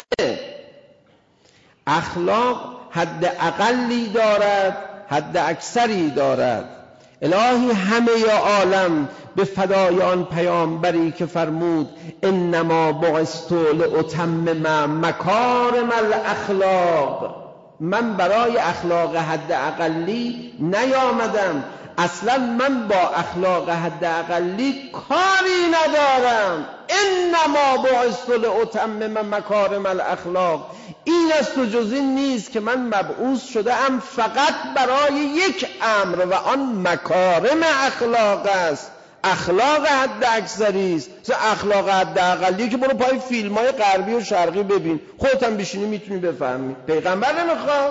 Speaker 3: اخلاق حد اقلی دارد، حد اکثری دارد. الهی همه یا عالم به فدای آن پیامبری که فرمود انما بعثت لاتمم مکارم الاخلاق. من برای اخلاق حد اقلی نیامدم، اصلا من با اخلاق حد اقلی کاری ندارم. انما بعثت لاتمم مکارم الاخلاق. این است و جز این نیست که من مبعوث شده ام فقط برای یک امر و آن مکارم اخلاق است. اخلاق حد اکثری است. اخلاق حد اقلی که برو پای فیلم‌های غربی و شرقی ببین، خودت هم بشینی میتونی بفهمی. پیغمبر نمیخواد.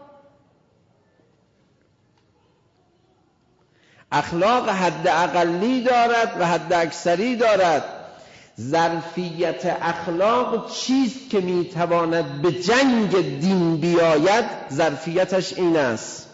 Speaker 3: اخلاق حد اقلی دارد و حد اکثری دارد. ظرفیت اخلاق چیست که میتواند به جنگ دین بیاید؟ ظرفیتش این است: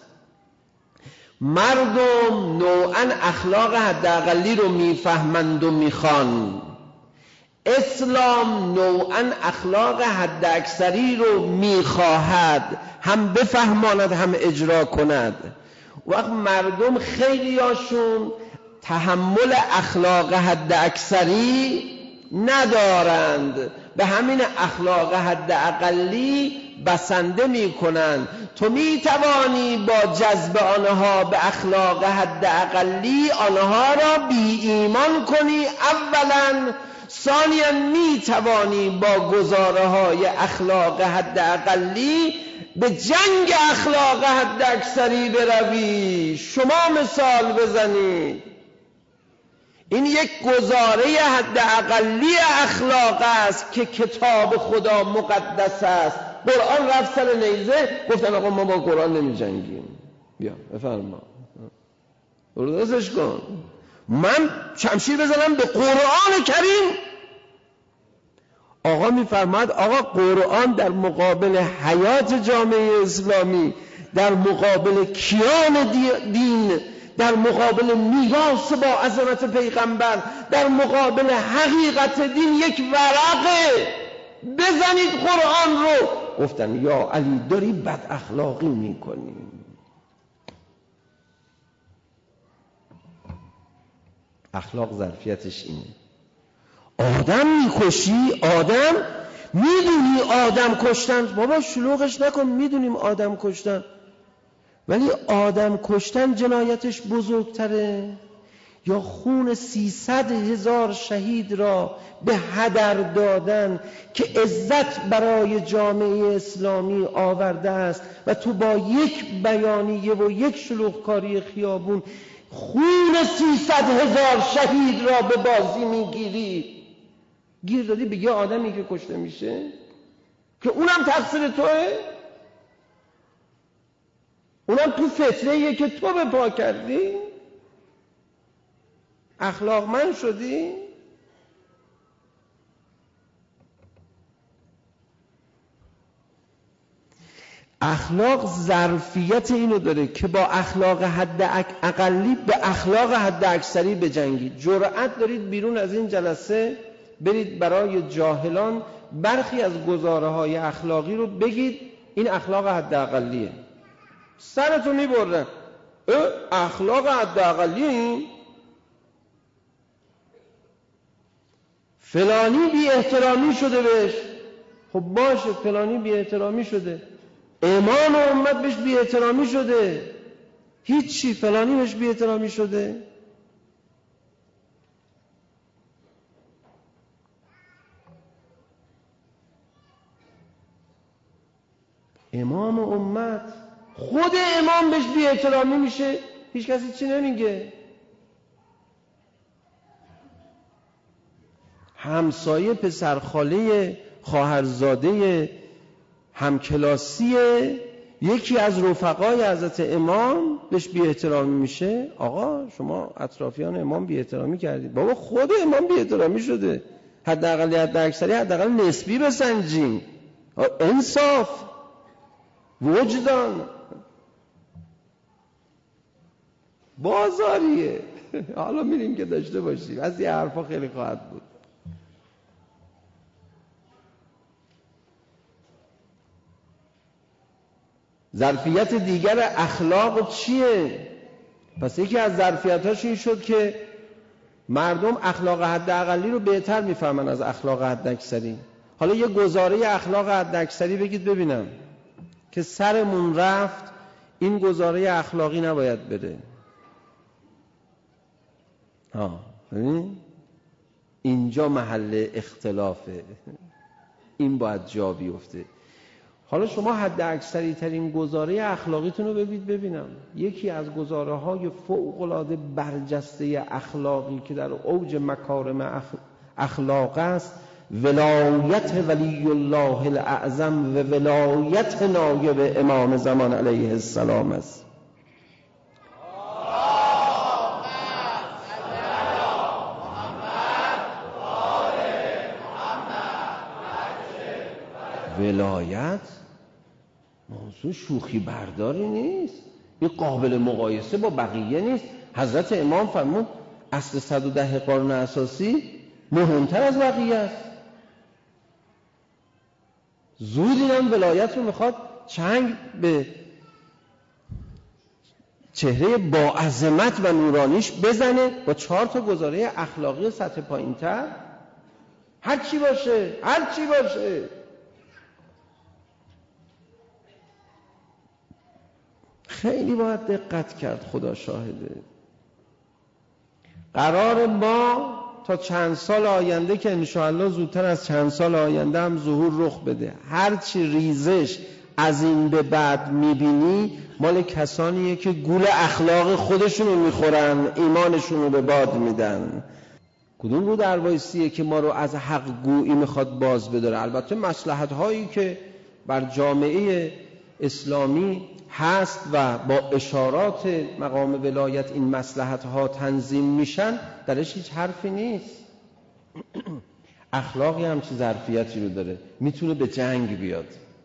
Speaker 3: مردم نوعاً اخلاق حد اقلی رو میفهمند و میخوان. اسلام نوعاً اخلاق حد اکثری رو میخواهد، هم بفهماند هم اجرا کند. وقت مردم خیلیاشون تحمل اخلاق حد اکثری ندارند، به همین اخلاق حد اقلی بسنده می کنند. تو می توانی با جذب آنها به اخلاق حد اقلی آنها را بی ایمان کنی اولا، ثانیا می توانی با گزاره های اخلاق حد اقلی به جنگ اخلاق حد اکثری بروی. شما مثال بزنید. این یک گزاره حد اقلی اخلاق است که کتاب خدا مقدس است. قرآن رفت سر نیزه، گفتن آقا ما با قرآن نمی جنگیم. بیا بفرما درستش کن. من شمشیر بزنم به قرآن کریم؟ آقا میفرماد آقا قرآن در مقابل حیات جامعه اسلامی، در مقابل کیان دین، در مقابل میراث با عظمت پیغمبر، در مقابل حقیقت دین یک ورقه. بزنید قرآن رو. گفتن یا علی داری بد اخلاقی میکنی. اخلاق ظرفیتش اینه. آدم میکشی، آدم میدونی آدم کشتن، بابا شلوغش نکن، میدونیم آدم کشتن، ولی آدم کشتن جنایتش بزرگتره یا خون 300,000 شهید را به هدر دادن که عزت برای جامعه اسلامی آورده است و تو با یک بیانیه و یک شلوغکاری خیابون خون 300,000 شهید را به بازی میگیری. گیر دادی به یه آدمی که کشته میشه که اونم تقصیر توه، اونم تو فتنه‌ایه که تو به پا کردی. اخلاقمند شدی. اخلاق ظرفیت اینو داره که با اخلاق حد اقلی به اخلاق حد اکثری بجنگید. جرأت دارید بیرون از این جلسه برید برای جاهلان برخی از گزاره‌های اخلاقی رو بگید این اخلاق حد اقلیه. سرتو میبرن. اخلاق حد اقلیه این؟ فلانی بی احترامی شده بهش. خب باشه فلانی بی احترامی شده، امام امت بهش بی احترامی شده، هیچی، فلانی بهش بی احترامی شده. امام امت، خود امام بهش بی احترامی میشه، هیچ کسی چی نمیگه. همسایه، پسرخاله، خواهرزاده، همکلاسی یکی از رفقای حضرت امام بهش بی احترامی میشه. آقا شما اطرافیان امام بی احترامی کردید. بابا خود امام بی احترامی شده. حداقل اکثری حداقل نسبی بسنجیم. انصاف، وجدان. بازاریه. حالا میریم که داشته باشیم. از این حرفا خیلی خواهد بود. ظرفیت دیگر اخلاق چیه؟ پس یکی از ظرفیتاش این شد که مردم اخلاق حداقلی رو بهتر میفهمن از اخلاق حداکثری. حالا یه گزاره اخلاق حداکثری بگید ببینم که سرمون رفت، این گزاره اخلاقی نباید بره. ببین اینجا محل اختلافه، این باید جا بیفته. حالا شما حد اکثری ترین گزاره اخلاقیتون رو ببینم. یکی از گزاره های فوق العاده برجسته اخلاقی که در اوج مکارم اخلاق است، ولایت ولی الله الاعظم و ولایت نایب امام زمان علیه السلام است. ولایت موضوع شوخی برداری نیست، این قابل مقایسه با بقیه نیست. حضرت امام فرمود اصل 110 قانون اساسی مهمتر از بقیه است. زود اینم ولایت رو میخواد چنگ به چهره با عظمت و نورانیش بزنه با 4 تا گزاره اخلاقی سطح پایین‌تر. هر چی باشه، هر چی باشه. خیلی باید دقت کرد. خدا شاهده. قرار ما تا چند سال آینده که انشاءالله زودتر از چند سال آینده هم ظهور رخ بده، هرچی ریزش از این به بعد میبینی مال کسانیه که گول اخلاق خودشونو میخورن، ایمانشونو به باد میدن. کدوم رو دروایسیه که ما رو از حق گویی میخواد باز بداره؟ البته مصلحت هایی که بر جامعه اسلامی هست و با اشارات مقام ولایت این مصلحت ها تنظیم میشن، درش هیچ حرفی نیست. اخلاقی هم چه ظرفیتی رو داره، میتونه به جنگ بیاد.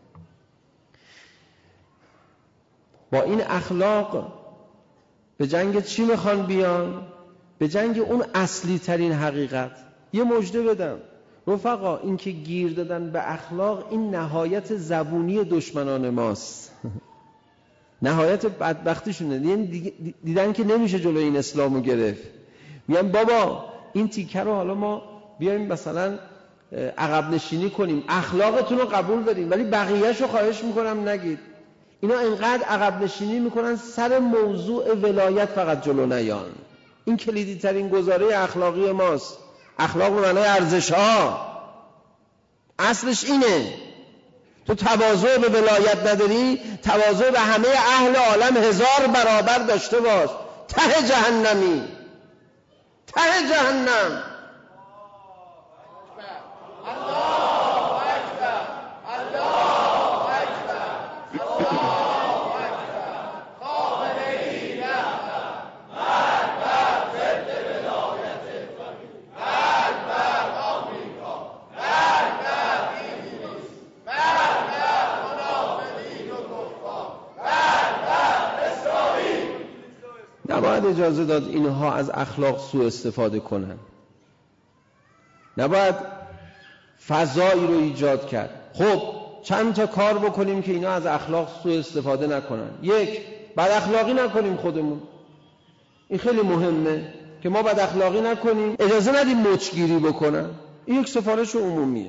Speaker 3: با این اخلاق به جنگ چی میخوان بیان؟ به جنگ اون اصلی ترین حقیقت. یه مژده بدم رفقا، این که گیر دادن به اخلاق این نهایت زبونی دشمنان ماست. نهایت بدبختیشونه. دیدن که نمیشه جلوی این اسلامو گرفت، میگن بابا این تیکه رو حالا ما بیایم مثلا عقب نشینی کنیم، اخلاقتون رو قبول داریم ولی بقیه‌شو خواهش میکنم نگید. اینا اینقدر عقب نشینی میکنن سر موضوع ولایت فقط جلو نیان. این کلیدی ترین گزاره اخلاقی ماست. اخلاق به معنای ارزش ها، اصلش اینه. تو تواضع به ولایت نداری، تواضع به همه اهل عالم 1000 برابر داشته باش. ته جهنمی، ته جهنم. نباید اجازه داد اینها از اخلاق سوء استفاده کنن. نباید فضایی رو ایجاد کرد. خب چند تا کار بکنیم که اینا از اخلاق سوء استفاده نکنن. 1، بد اخلاقی نکنیم خودمون. این خیلی مهمه که ما بد اخلاقی نکنیم، اجازه ندیم مچگیری بکنن. این یک سفارش عمومیه.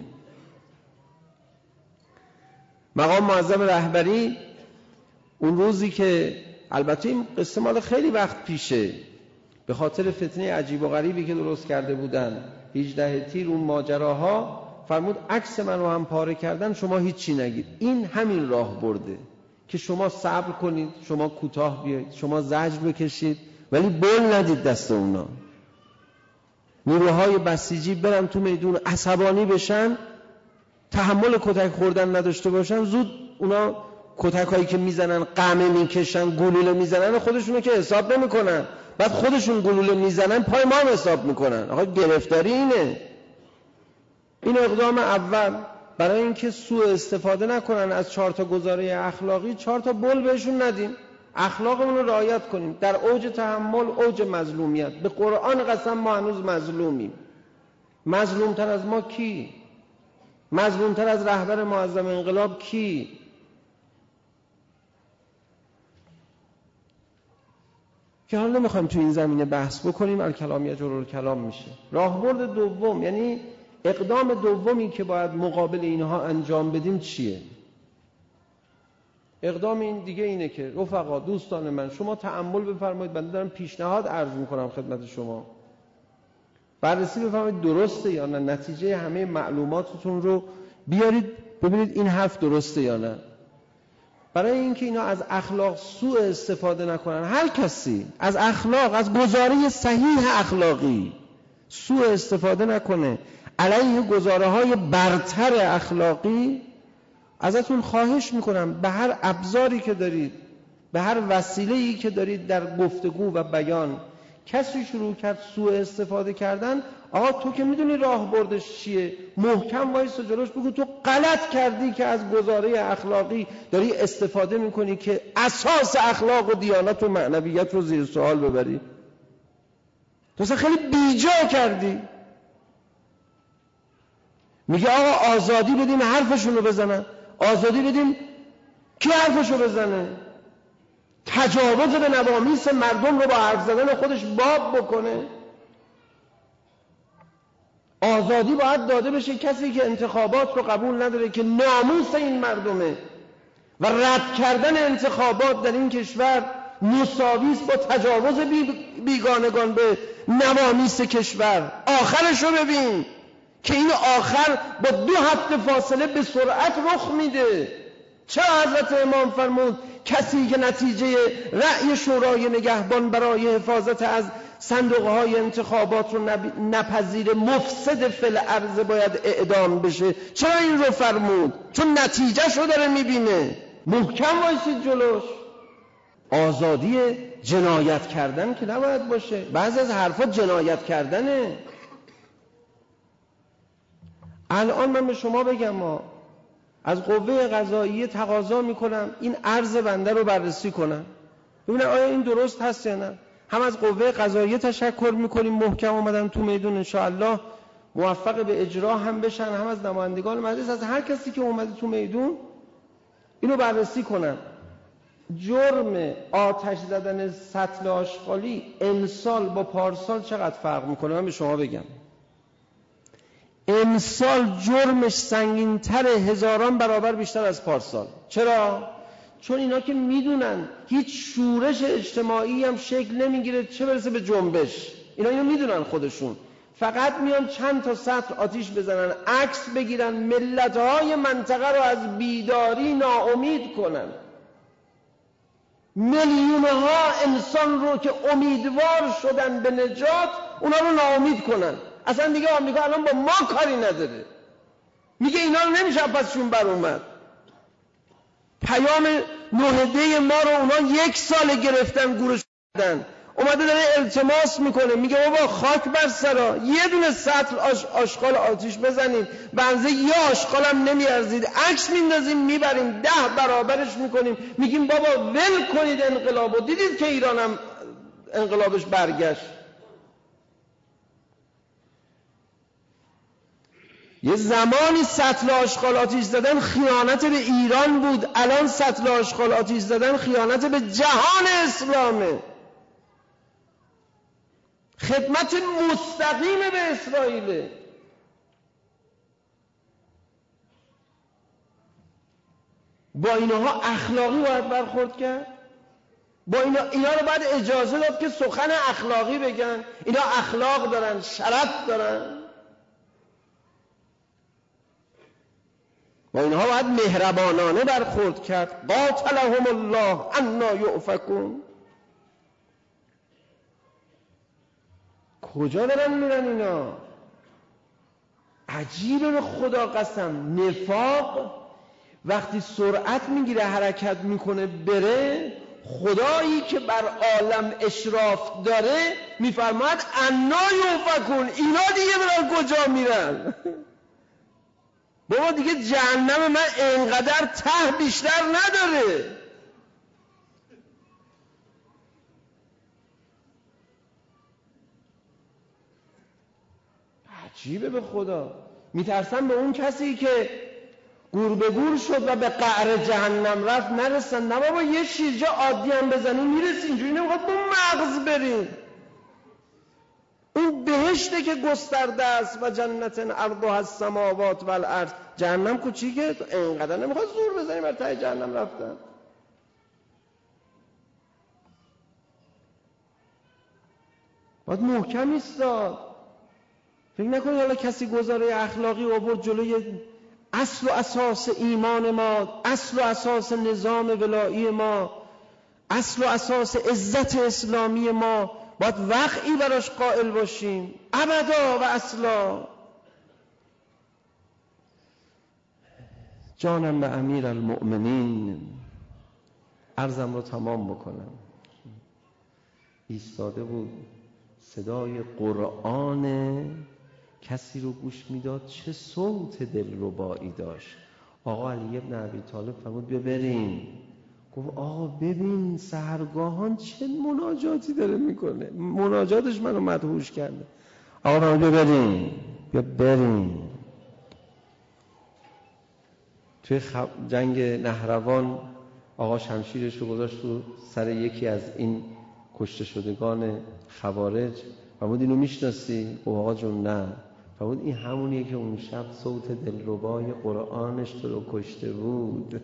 Speaker 3: مقام معظم رهبری اون روزی که، البته این قصه مال خیلی وقت پیشه، به خاطر فتنه عجیب و غریبی که درست کرده بودن 18 تیر اون ماجراها، فرمود عکس من رو هم پاره کردن، شما هیچی نگید. این همین راه برده. که شما صبر کنید، شما کوتاه بیایید، شما زجر بکشید، ولی بل ندید دست اونا. نیروهای بسیجی برن تو میدون عصبانی بشن، تحمل کتک خوردن نداشته باشن، زود اونا کتک هایی که میزنن، قمه میکشن، گلوله میزنن، خودشونو که حساب نمیکنن، بعد خودشون گلوله میزنن پای ما هم حساب میکنن. آقا گرفتاری اینه. این اقدام اول برای اینکه سوء استفاده نکنن از 4 تا گزاره اخلاقی، 4 تا بل بهشون ندیم، اخلاقمون رو رعایت کنیم. در اوج تحمل، اوج مظلومیت، به قرآن قسم ما هنوز مظلومیم. مظلومتر از ما کی؟ مظلومتر از رهبر معظم انقلاب کی؟ که حالا نمیخوایم تو این زمینه بحث بکنیم، الکلام یجر الکلام میشه. راهبرد دوم، یعنی اقدام دومی که باید مقابل اینها انجام بدیم چیه؟ اقدام این دیگه اینه که رفقا، دوستان من، شما تأمل بفرمایید. بنده دارم پیشنهاد عرض میکنم خدمت شما، بررسی بفرمایید درسته یا نه، نتیجه همه معلوماتتون رو بیارید ببینید این حرف درسته یا نه. برای اینکه اینا از اخلاق سوء استفاده نکنن، هر کسی از اخلاق، از گزاره صحیح اخلاقی سوء استفاده نکنه علیه گزاره‌های برتر اخلاقی، ازتون خواهش میکنم به هر ابزاری که دارید، به هر وسیله‌ای که دارید در گفتگو و بیان، کسی شروع کرد سوء استفاده کردن، آقا تو که میدونی راهبردش چیه، محکم وایس و جلوش بگو تو غلط کردی که از گزاره اخلاقی داری استفاده میکنی که اساس اخلاق و دیانت و معنویت رو زیر سوال ببری. تو اصلا خیلی بیجا کردی. میگه آقا آزادی بدیم حرفشون رو بزنن. آزادی بدیم کی حرفشو بزنه؟ تجاوز به نوامیس مردم رو با حرف زدن خودش باب بکنه. آزادی باید داده بشه کسی که انتخابات رو قبول نداره، که ناموس این مردمه و رد کردن انتخابات در این کشور مساویس با تجاوز بیگانگان به نوامیس کشور. آخرش رو ببین که این آخر با 2 هفته فاصله به سرعت رخ میده. چه حضرت امام فرمود کسی که نتیجه رأی شورای نگهبان برای حفاظت از صندوقهای انتخابات رو نپذیر، مفسد فی الارض باید اعدام بشه. چرا این رو فرمود؟ چون نتیجهش رو داره میبینه. محکم وایسید جلوش. آزادی جنایت کردن که نباید باشه. بعضی از حرفا جنایت کردنه. الان من به شما بگم، ما از قوه قضاییه تقاضا میکنم این عرض بنده رو بررسی کنن، ببینن آیا این درست هست یا نه. هم از قوه قضاییه تشکر میکنیم، محکم اومدن تو میدون، انشاءالله موفق به اجرا هم بشن، هم از نمایندگان مجلس، از هر کسی که اومده تو میدون اینو بررسی کنن. جرم آتش زدن سطل آشغالی امسال با پارسال چقدر فرق میکنه؟ من به شما بگم امسال جرمش سنگین‌تر، هزاران برابر بیشتر از پارسال. چرا؟ چون اینا که میدونن هیچ شورش اجتماعی هم شکل نمیگیره، چه برسه به جنبش. اینا اینو میدونن خودشون، فقط میان چند تا سطر آتیش بزنن، عکس بگیرن، ملت‌های منطقه رو از بیداری ناامید کنن. میلیون‌ها انسان رو که امیدوار شدن به نجات، اونا رو ناامید کنن. اصلا دیگه آمریکا الان با ما کاری نداره، میگه اینا رو نمیشه پسشون بر اومد. پیام نهده ما رو اونا 1 سال گرفتن، گورش کردن، اومده داره التماس میکنه، میگه بابا خاک بر سرا، یه دونه سطل آشغال آتیش بزنید، بنزه یه آشغال هم نمیارزید، عکس میندازیم میبریم 10 برابرش میکنیم، میگیم بابا ول کنید انقلابو. دیدید که ایران هم انقلابش برگشت. یه زمانی سطل آشغال آتیش زدن خیانت به ایران بود، الان سطل آشغال آتیش زدن خیانت به جهان اسلامه. خدمت مستقیم به اسرائیل. با اینها اخلاقی باید برخورد کرد. با اینا رو باید اجازه داد که سخن اخلاقی بگن. اینا اخلاق دارن، شرف دارن. با اینها باید مهربانانه برخورد کرد. قاتلهم الله انا یؤفکون. کجا دارن میرن اینا؟ عجیبه به خدا قسم. نفاق وقتی سرعت میگیره حرکت میکنه بره، خدایی که بر عالم اشراف داره میفرماید انا یؤفکون. اینا دیگه برن کجا میرن؟ بابا دیگه جهنم من اینقدر ته بیشتر نداره. عجیبه به خدا. میترسن به اون کسی که گور به گور شد و به قعر جهنم رفت نرسن. نه بابا یه شیرجه عادی هم بزنی میرسی. اینجوری نمیخواد با مغز بریم. اون بهشته که گسترده است و جنت عرضها السماوات والارض. جهنم کوچیکه، تو اینقدر نمیخواد زور بزنی بر ته جهنم رفتن. باید محکم ایستاد. فکر نکنید حالا کسی گزاره اخلاقی آورد جلوی اصل و اساس ایمان ما، اصل و اساس نظام ولایی ما، اصل و اساس عزت اسلامی ما، باید وقعی براش قائل باشیم ابدا و اصلا. جانم به امیر المؤمنین، عرضم رو تمام بکنم. ایستاده بود صدای قرآن کسی رو گوش میداد، چه صوت دلربایی داشت. آقا علی ابن ابی طالب فرمود بیا بریم. گفت آقا ببین سحرگاهان چه مناجاتی داره میکنه، مناجاتش منو مدهوش کرده. آقا فرمود بیا بریم، بیا بریم. توی جنگ نهروان آقا شمشیرش رو گذاشت تو سر یکی از این کشته شدگان خوارج. فرمود اینو میشناسی؟ گفت آقا جون نه. فرمود این همونیه که اون شب صوت دلربای قرآنش تو رو کشته بود.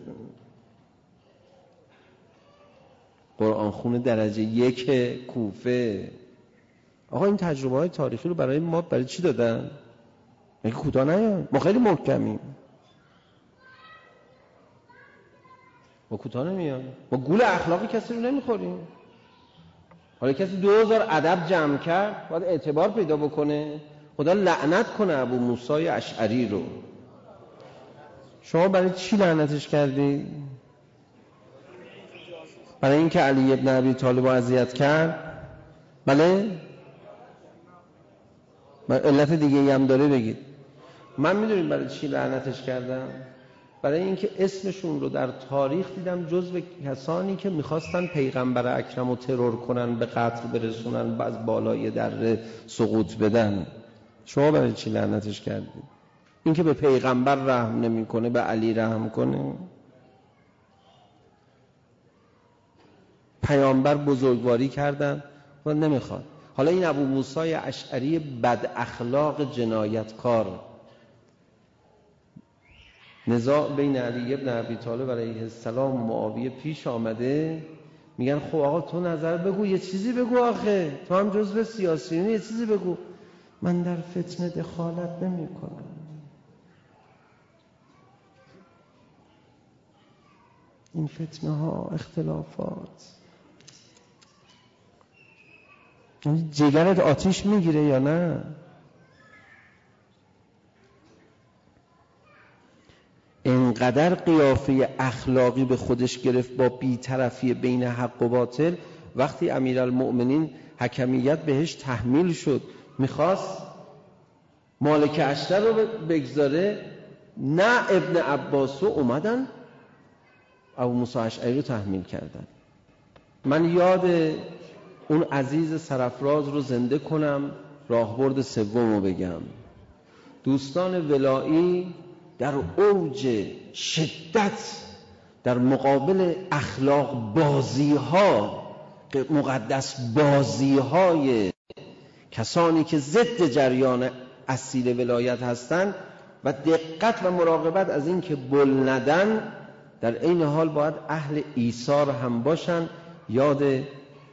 Speaker 3: قرآن خون درجه 1 کوفه. آقا این تجربه های تاریخی رو برای ما برای چی دادن؟ مگه کوتاه نیاین؟ ما خیلی محکمیم. ما کوتاه نمیان. ما گول اخلاقی کسی رو نمیخوریم. حالا کسی 2000 ادب جمع کرد باید اعتبار پیدا بکنه. خدا لعنت کنه ابو موسی اشعری رو. شما برای چی لعنتش کردی؟ برای اینکه علی ابن ابی طالب رو اذیت کرد؟ بله؟ علت دیگه ای هم داره بگید. من میدونید برای چی لعنتش کردم؟ برای اینکه اسمشون رو در تاریخ دیدم جزو کسانی که میخواستن پیغمبر اکرم رو ترور کنن، به قتل برسونن، از بالای دره سقوط بدن. شما برای چی لعنتش کردید؟ اینکه به پیغمبر رحم نمیکنه، به علی رحم کنه. پیامبر بزرگواری کردن و نمیخواد. حالا این ابو موسی اشعری بد اخلاق جنایتکار، نزاع بین علی ابن ابی طالب علیه السلام و معاویه پیش آمده. میگن خب آقا تو نظر بگو، یه چیزی بگو، آخه تو هم جزو سیاسیونی، یه چیزی بگو. من در فتنه دخالت نمی کنم. این فتنه ها، اختلافات، جگرت آتیش میگیره یا نه؟ اینقدر قیافه اخلاقی به خودش گرفت با بی‌طرفی بین حق و باطل. وقتی امیرالمؤمنین حکمیت بهش تحمیل شد، میخواست مالک اشتر رو بگذاره، نه ابن عباس رو اومدن ابو موسی اشعری رو تحمیل کردن. من یاد اون عزیز سرافراز رو زنده کنم، راهبرد سوم رو بگم. دوستان ولایی در اوج شدت در مقابل اخلاق بازی ها، مقدس بازی های کسانی که ضد جریان اصیل ولایت هستند و دقت و مراقبت از این که بل ندن، در این حال باید اهل ایثار هم باشن. یاد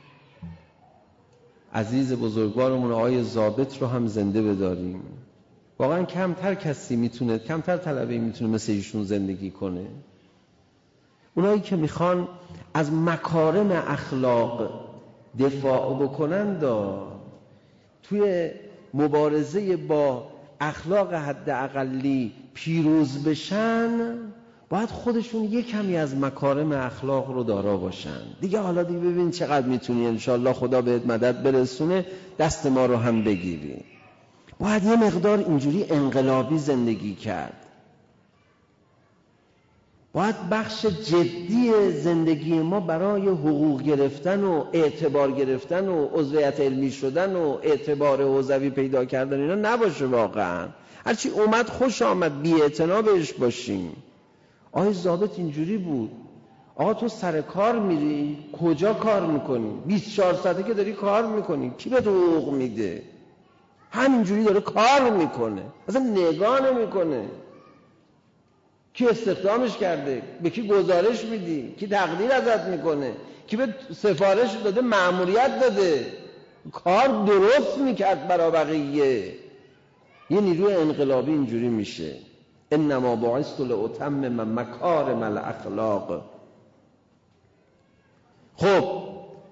Speaker 3: عزیز بزرگوارمون آقای ضابط رو هم زنده بداریم. واقعا کمتر طلبه‌ای میتونه مثل ایشون زندگی کنه. اونایی که میخوان از مکارم اخلاق دفاع بکنن توی مبارزه با اخلاق حداقلی پیروز بشن، باید خودشون یک کمی از مکارم اخلاق رو دارا باشن. دیگه ببین چقدر میتونی، انشالله خدا بهت مدد برسونه، دست ما رو هم بگیری. باید یه مقدار اینجوری انقلابی زندگی کرد. باید بخش جدی زندگی ما برای حقوق گرفتن و اعتبار گرفتن و عضویت علمی شدن و اعتبار حوزوی پیدا کردن اینا نباشه. واقعا هرچی اومد خوش آمد، بی اعتنا بهش باشیم. آقای ضابط اینجوری بود. آقا تو سر کار میری، کجا کار میکنی؟ 24 ساعته که داری کار میکنی، کی به حقوق میده؟ همینجوری داره کار میکنه، اصلا نگاه نمیکنه کی استخدامش کرده، به کی گزارش میدی، کی تقدیر ازت میکنه، کی به سفارش داده، مأموریت داده. کار درست میکرد برای بقیه. یه نیروی انقلابی اینجوری میشه. انما بعثت لاتمم مکارم الاخلاق. خب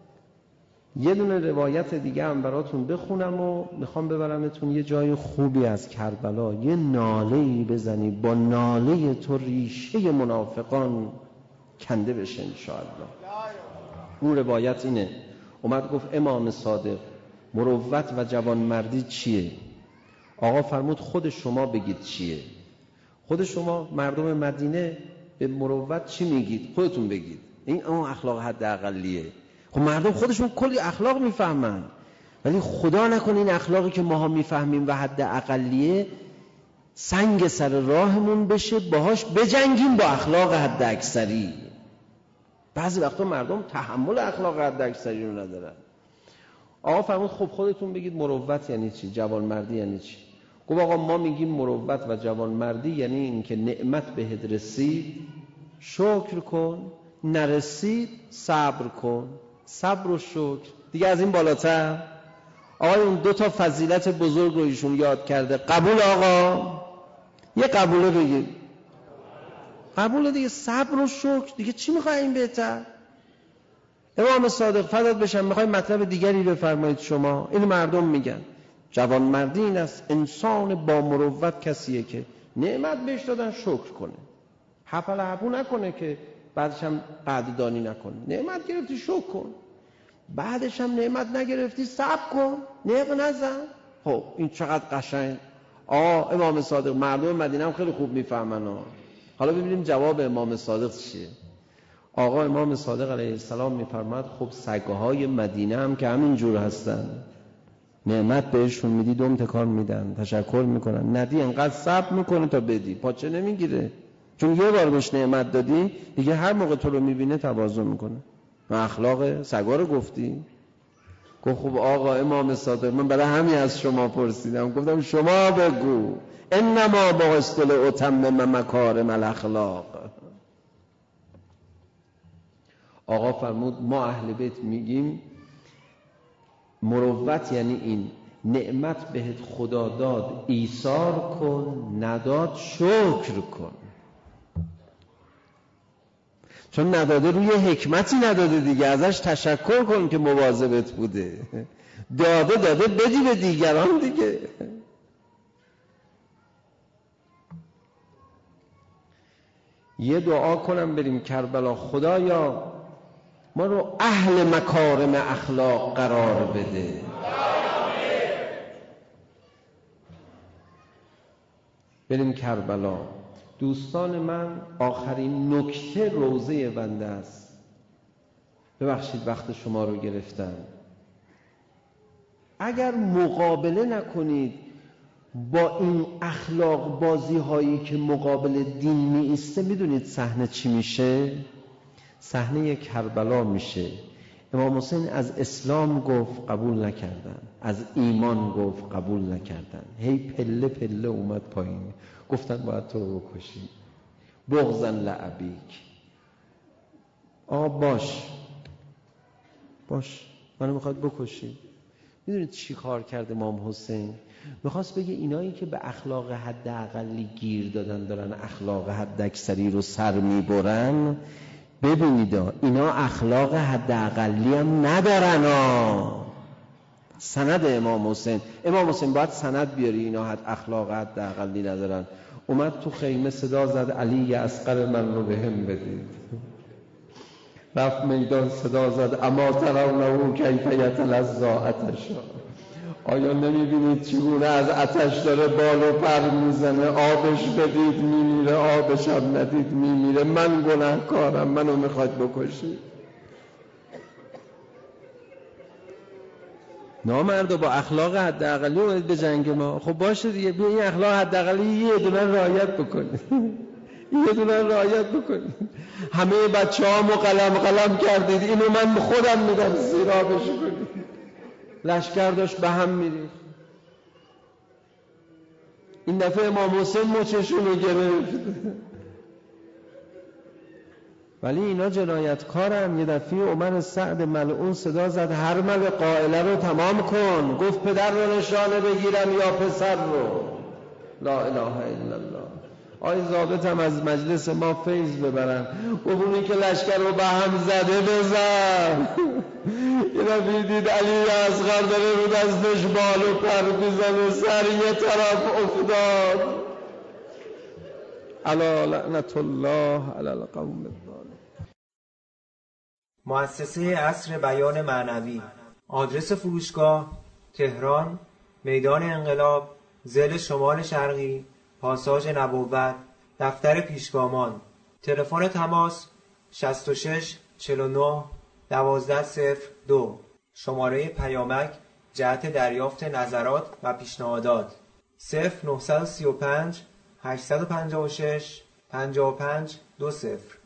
Speaker 3: یه دونه روایت دیگه هم براتون بخونم و میخوام ببرمتون یه جای خوبی از کربلا. یه ناله‌ای بزنی، با ناله تو ریشه منافقان کنده بشه انشاءالله. اون روایت اینه، اومد گفت امام صادق مروت و جوانمردی چیه؟ آقا فرمود خود شما بگید چیه. خود شما مردم مدینه به مروت چی میگید؟ خودتون بگید. این اون اخلاق حداقلیه. خب مردم خودشون کلی اخلاق میفهمن، ولی خدا نکنه این اخلاقی که ماها میفهمیم و حداقلیه سنگ سر راهمون بشه، باهاش بجنگیم با اخلاق حداکثری. بعضی وقتا مردم تحمل اخلاق حداکثری رو ندارن. آقا فرمود خب خودتون بگید مروت یعنی چی، جوانمردی یعنی چی؟ گفت آقا ما میگیم مروت و جوانمردی یعنی این که نعمت بهت رسید شکر کن، نرسید صبر کن. صبر و شکر دیگه از این بالاتر. آقای اون 2 تا فضیلت بزرگ رو ایشون یاد کرده. قبول آقا؟ یه قبوله بگید. قبوله دیگه. صبر و شکر دیگه چی میخوای این بهتر؟ امام صادق فدات بشم میخوای مطلب دیگری بفرمایید شما؟ این مردم میگن جوانمردی این است انسان با مروت کسیه که نعمت بهش دادن شکر کنه، حفل حفو نکنه که بعدش هم قدردانی نکنه. نعمت گرفتی شکر کن، بعدش هم نعمت نگرفتی صبر کن، نق نزن. خب این چقدر قشنگ. امام صادق مردم مدینه هم خیلی خوب میفهمن. حالا ببینیم جواب امام صادق چیه. آقا امام صادق علیه السلام میفرماد خب سگهای مدینه هم که همین جور هستن، نعمت بهشون میدی دوم تکان میدن، تشکر میکنن، ندی انقدر صبر میکنه تا بدی، پاچه نمیگیره، چون یه بار بهش نعمت دادی دیگه هر موقع تو رو میبینه تواضع میکنه. و اخلاق سگا رو گفتی. گفت خب آقا امام صادق من برای همین از شما پرسیدم، گفتم شما بگو انما بعثت لاتمم مکارم الاخلاق. آقا فرمود ما اهل بیت میگیم مروت یعنی این نعمت بهت خدا داد ایثار کن، نداد شکر کن. چون نداده روی حکمتی نداده دیگه، ازش تشکر کن که مواظبت بوده. داده بدی به دیگران دیگه. یه دعا کنم بریم کربلا. خدایا ما رو اهل مکارم اخلاق قرار بده. بریم کربلا. دوستان من آخرین نکته روضه بنده است. ببخشید وقت شما رو گرفتم. اگر مقابله نکنید با این اخلاق بازی هایی که مقابل دین می ایسته، میدونید صحنه چی میشه؟ صحنه کربلا میشه. امام حسین از اسلام گفت قبول نکردن، از ایمان گفت قبول نکردن، هی پله پله اومد پایین. گفتن باید تو رو بکشی. بغضن لعبیک. باش منو میخواد بکشی. میدونید چی کار کرد امام حسین؟ میخواست بگه اینایی که به اخلاق حد اقلی گیر دادن دارن اخلاق حد اکثری رو سر میبرن، ببینید اینا اخلاق حد اقلی هم ندارن سند امام حسین باید سند بیاری اینا اخلاق حد اقلی ندارن. اومد تو خیمه صدا زد علی اصغر من رو بهم بدید. رفت میدان صدا زد اما ترونه کیف یتلظی عطشا. آیا نمیبینید چگونه از آتش داره بال و پر میزنه؟ آبش بدید میمیره، آبش هم ندید میمیره. من گناهکارم، منو میخواد بکشید. نامردا با اخلاق حداقلی اومدید به جنگ ما. خب باشه دیگه، بیا این اخلاق حداقلی یه دونه رعایت بکنید. یه دونه رعایت بکنید. همه بچه‌هامو قلم کردید، اینو من خودم میدم زیرابش کنید. لشکر داشت به هم میریخت. این دفعه امام حسین مچشونو گرفت. ولی اینا جنایتکارن. یه دفعه عمر سعد ملعون صدا زد هرمل قائله رو تمام کن. گفت پدر رو نشانه بگیرم یا پسر رو؟ لا اله الا الله. آی ضابط هم از مجلس ما فیض ببرن. گفت اونی که لشکر رو به هم زده بزن. یه دفعه دید علی اصغر داره رو دستش بال و پر میزنه، سر یه طرف افتاد. الا لعنت الله علی القوم الظالمین.
Speaker 1: مؤسسه عصر بیان معنوی. آدرس فروشگاه: تهران، میدان انقلاب، ضلع شمال شرقی، پاساژ نبوت، دفتر پیشگامان. تلفن تماس 66 49 1202. شماره پیامک جهت دریافت نظرات و پیشنهادات 0935 856 55 20.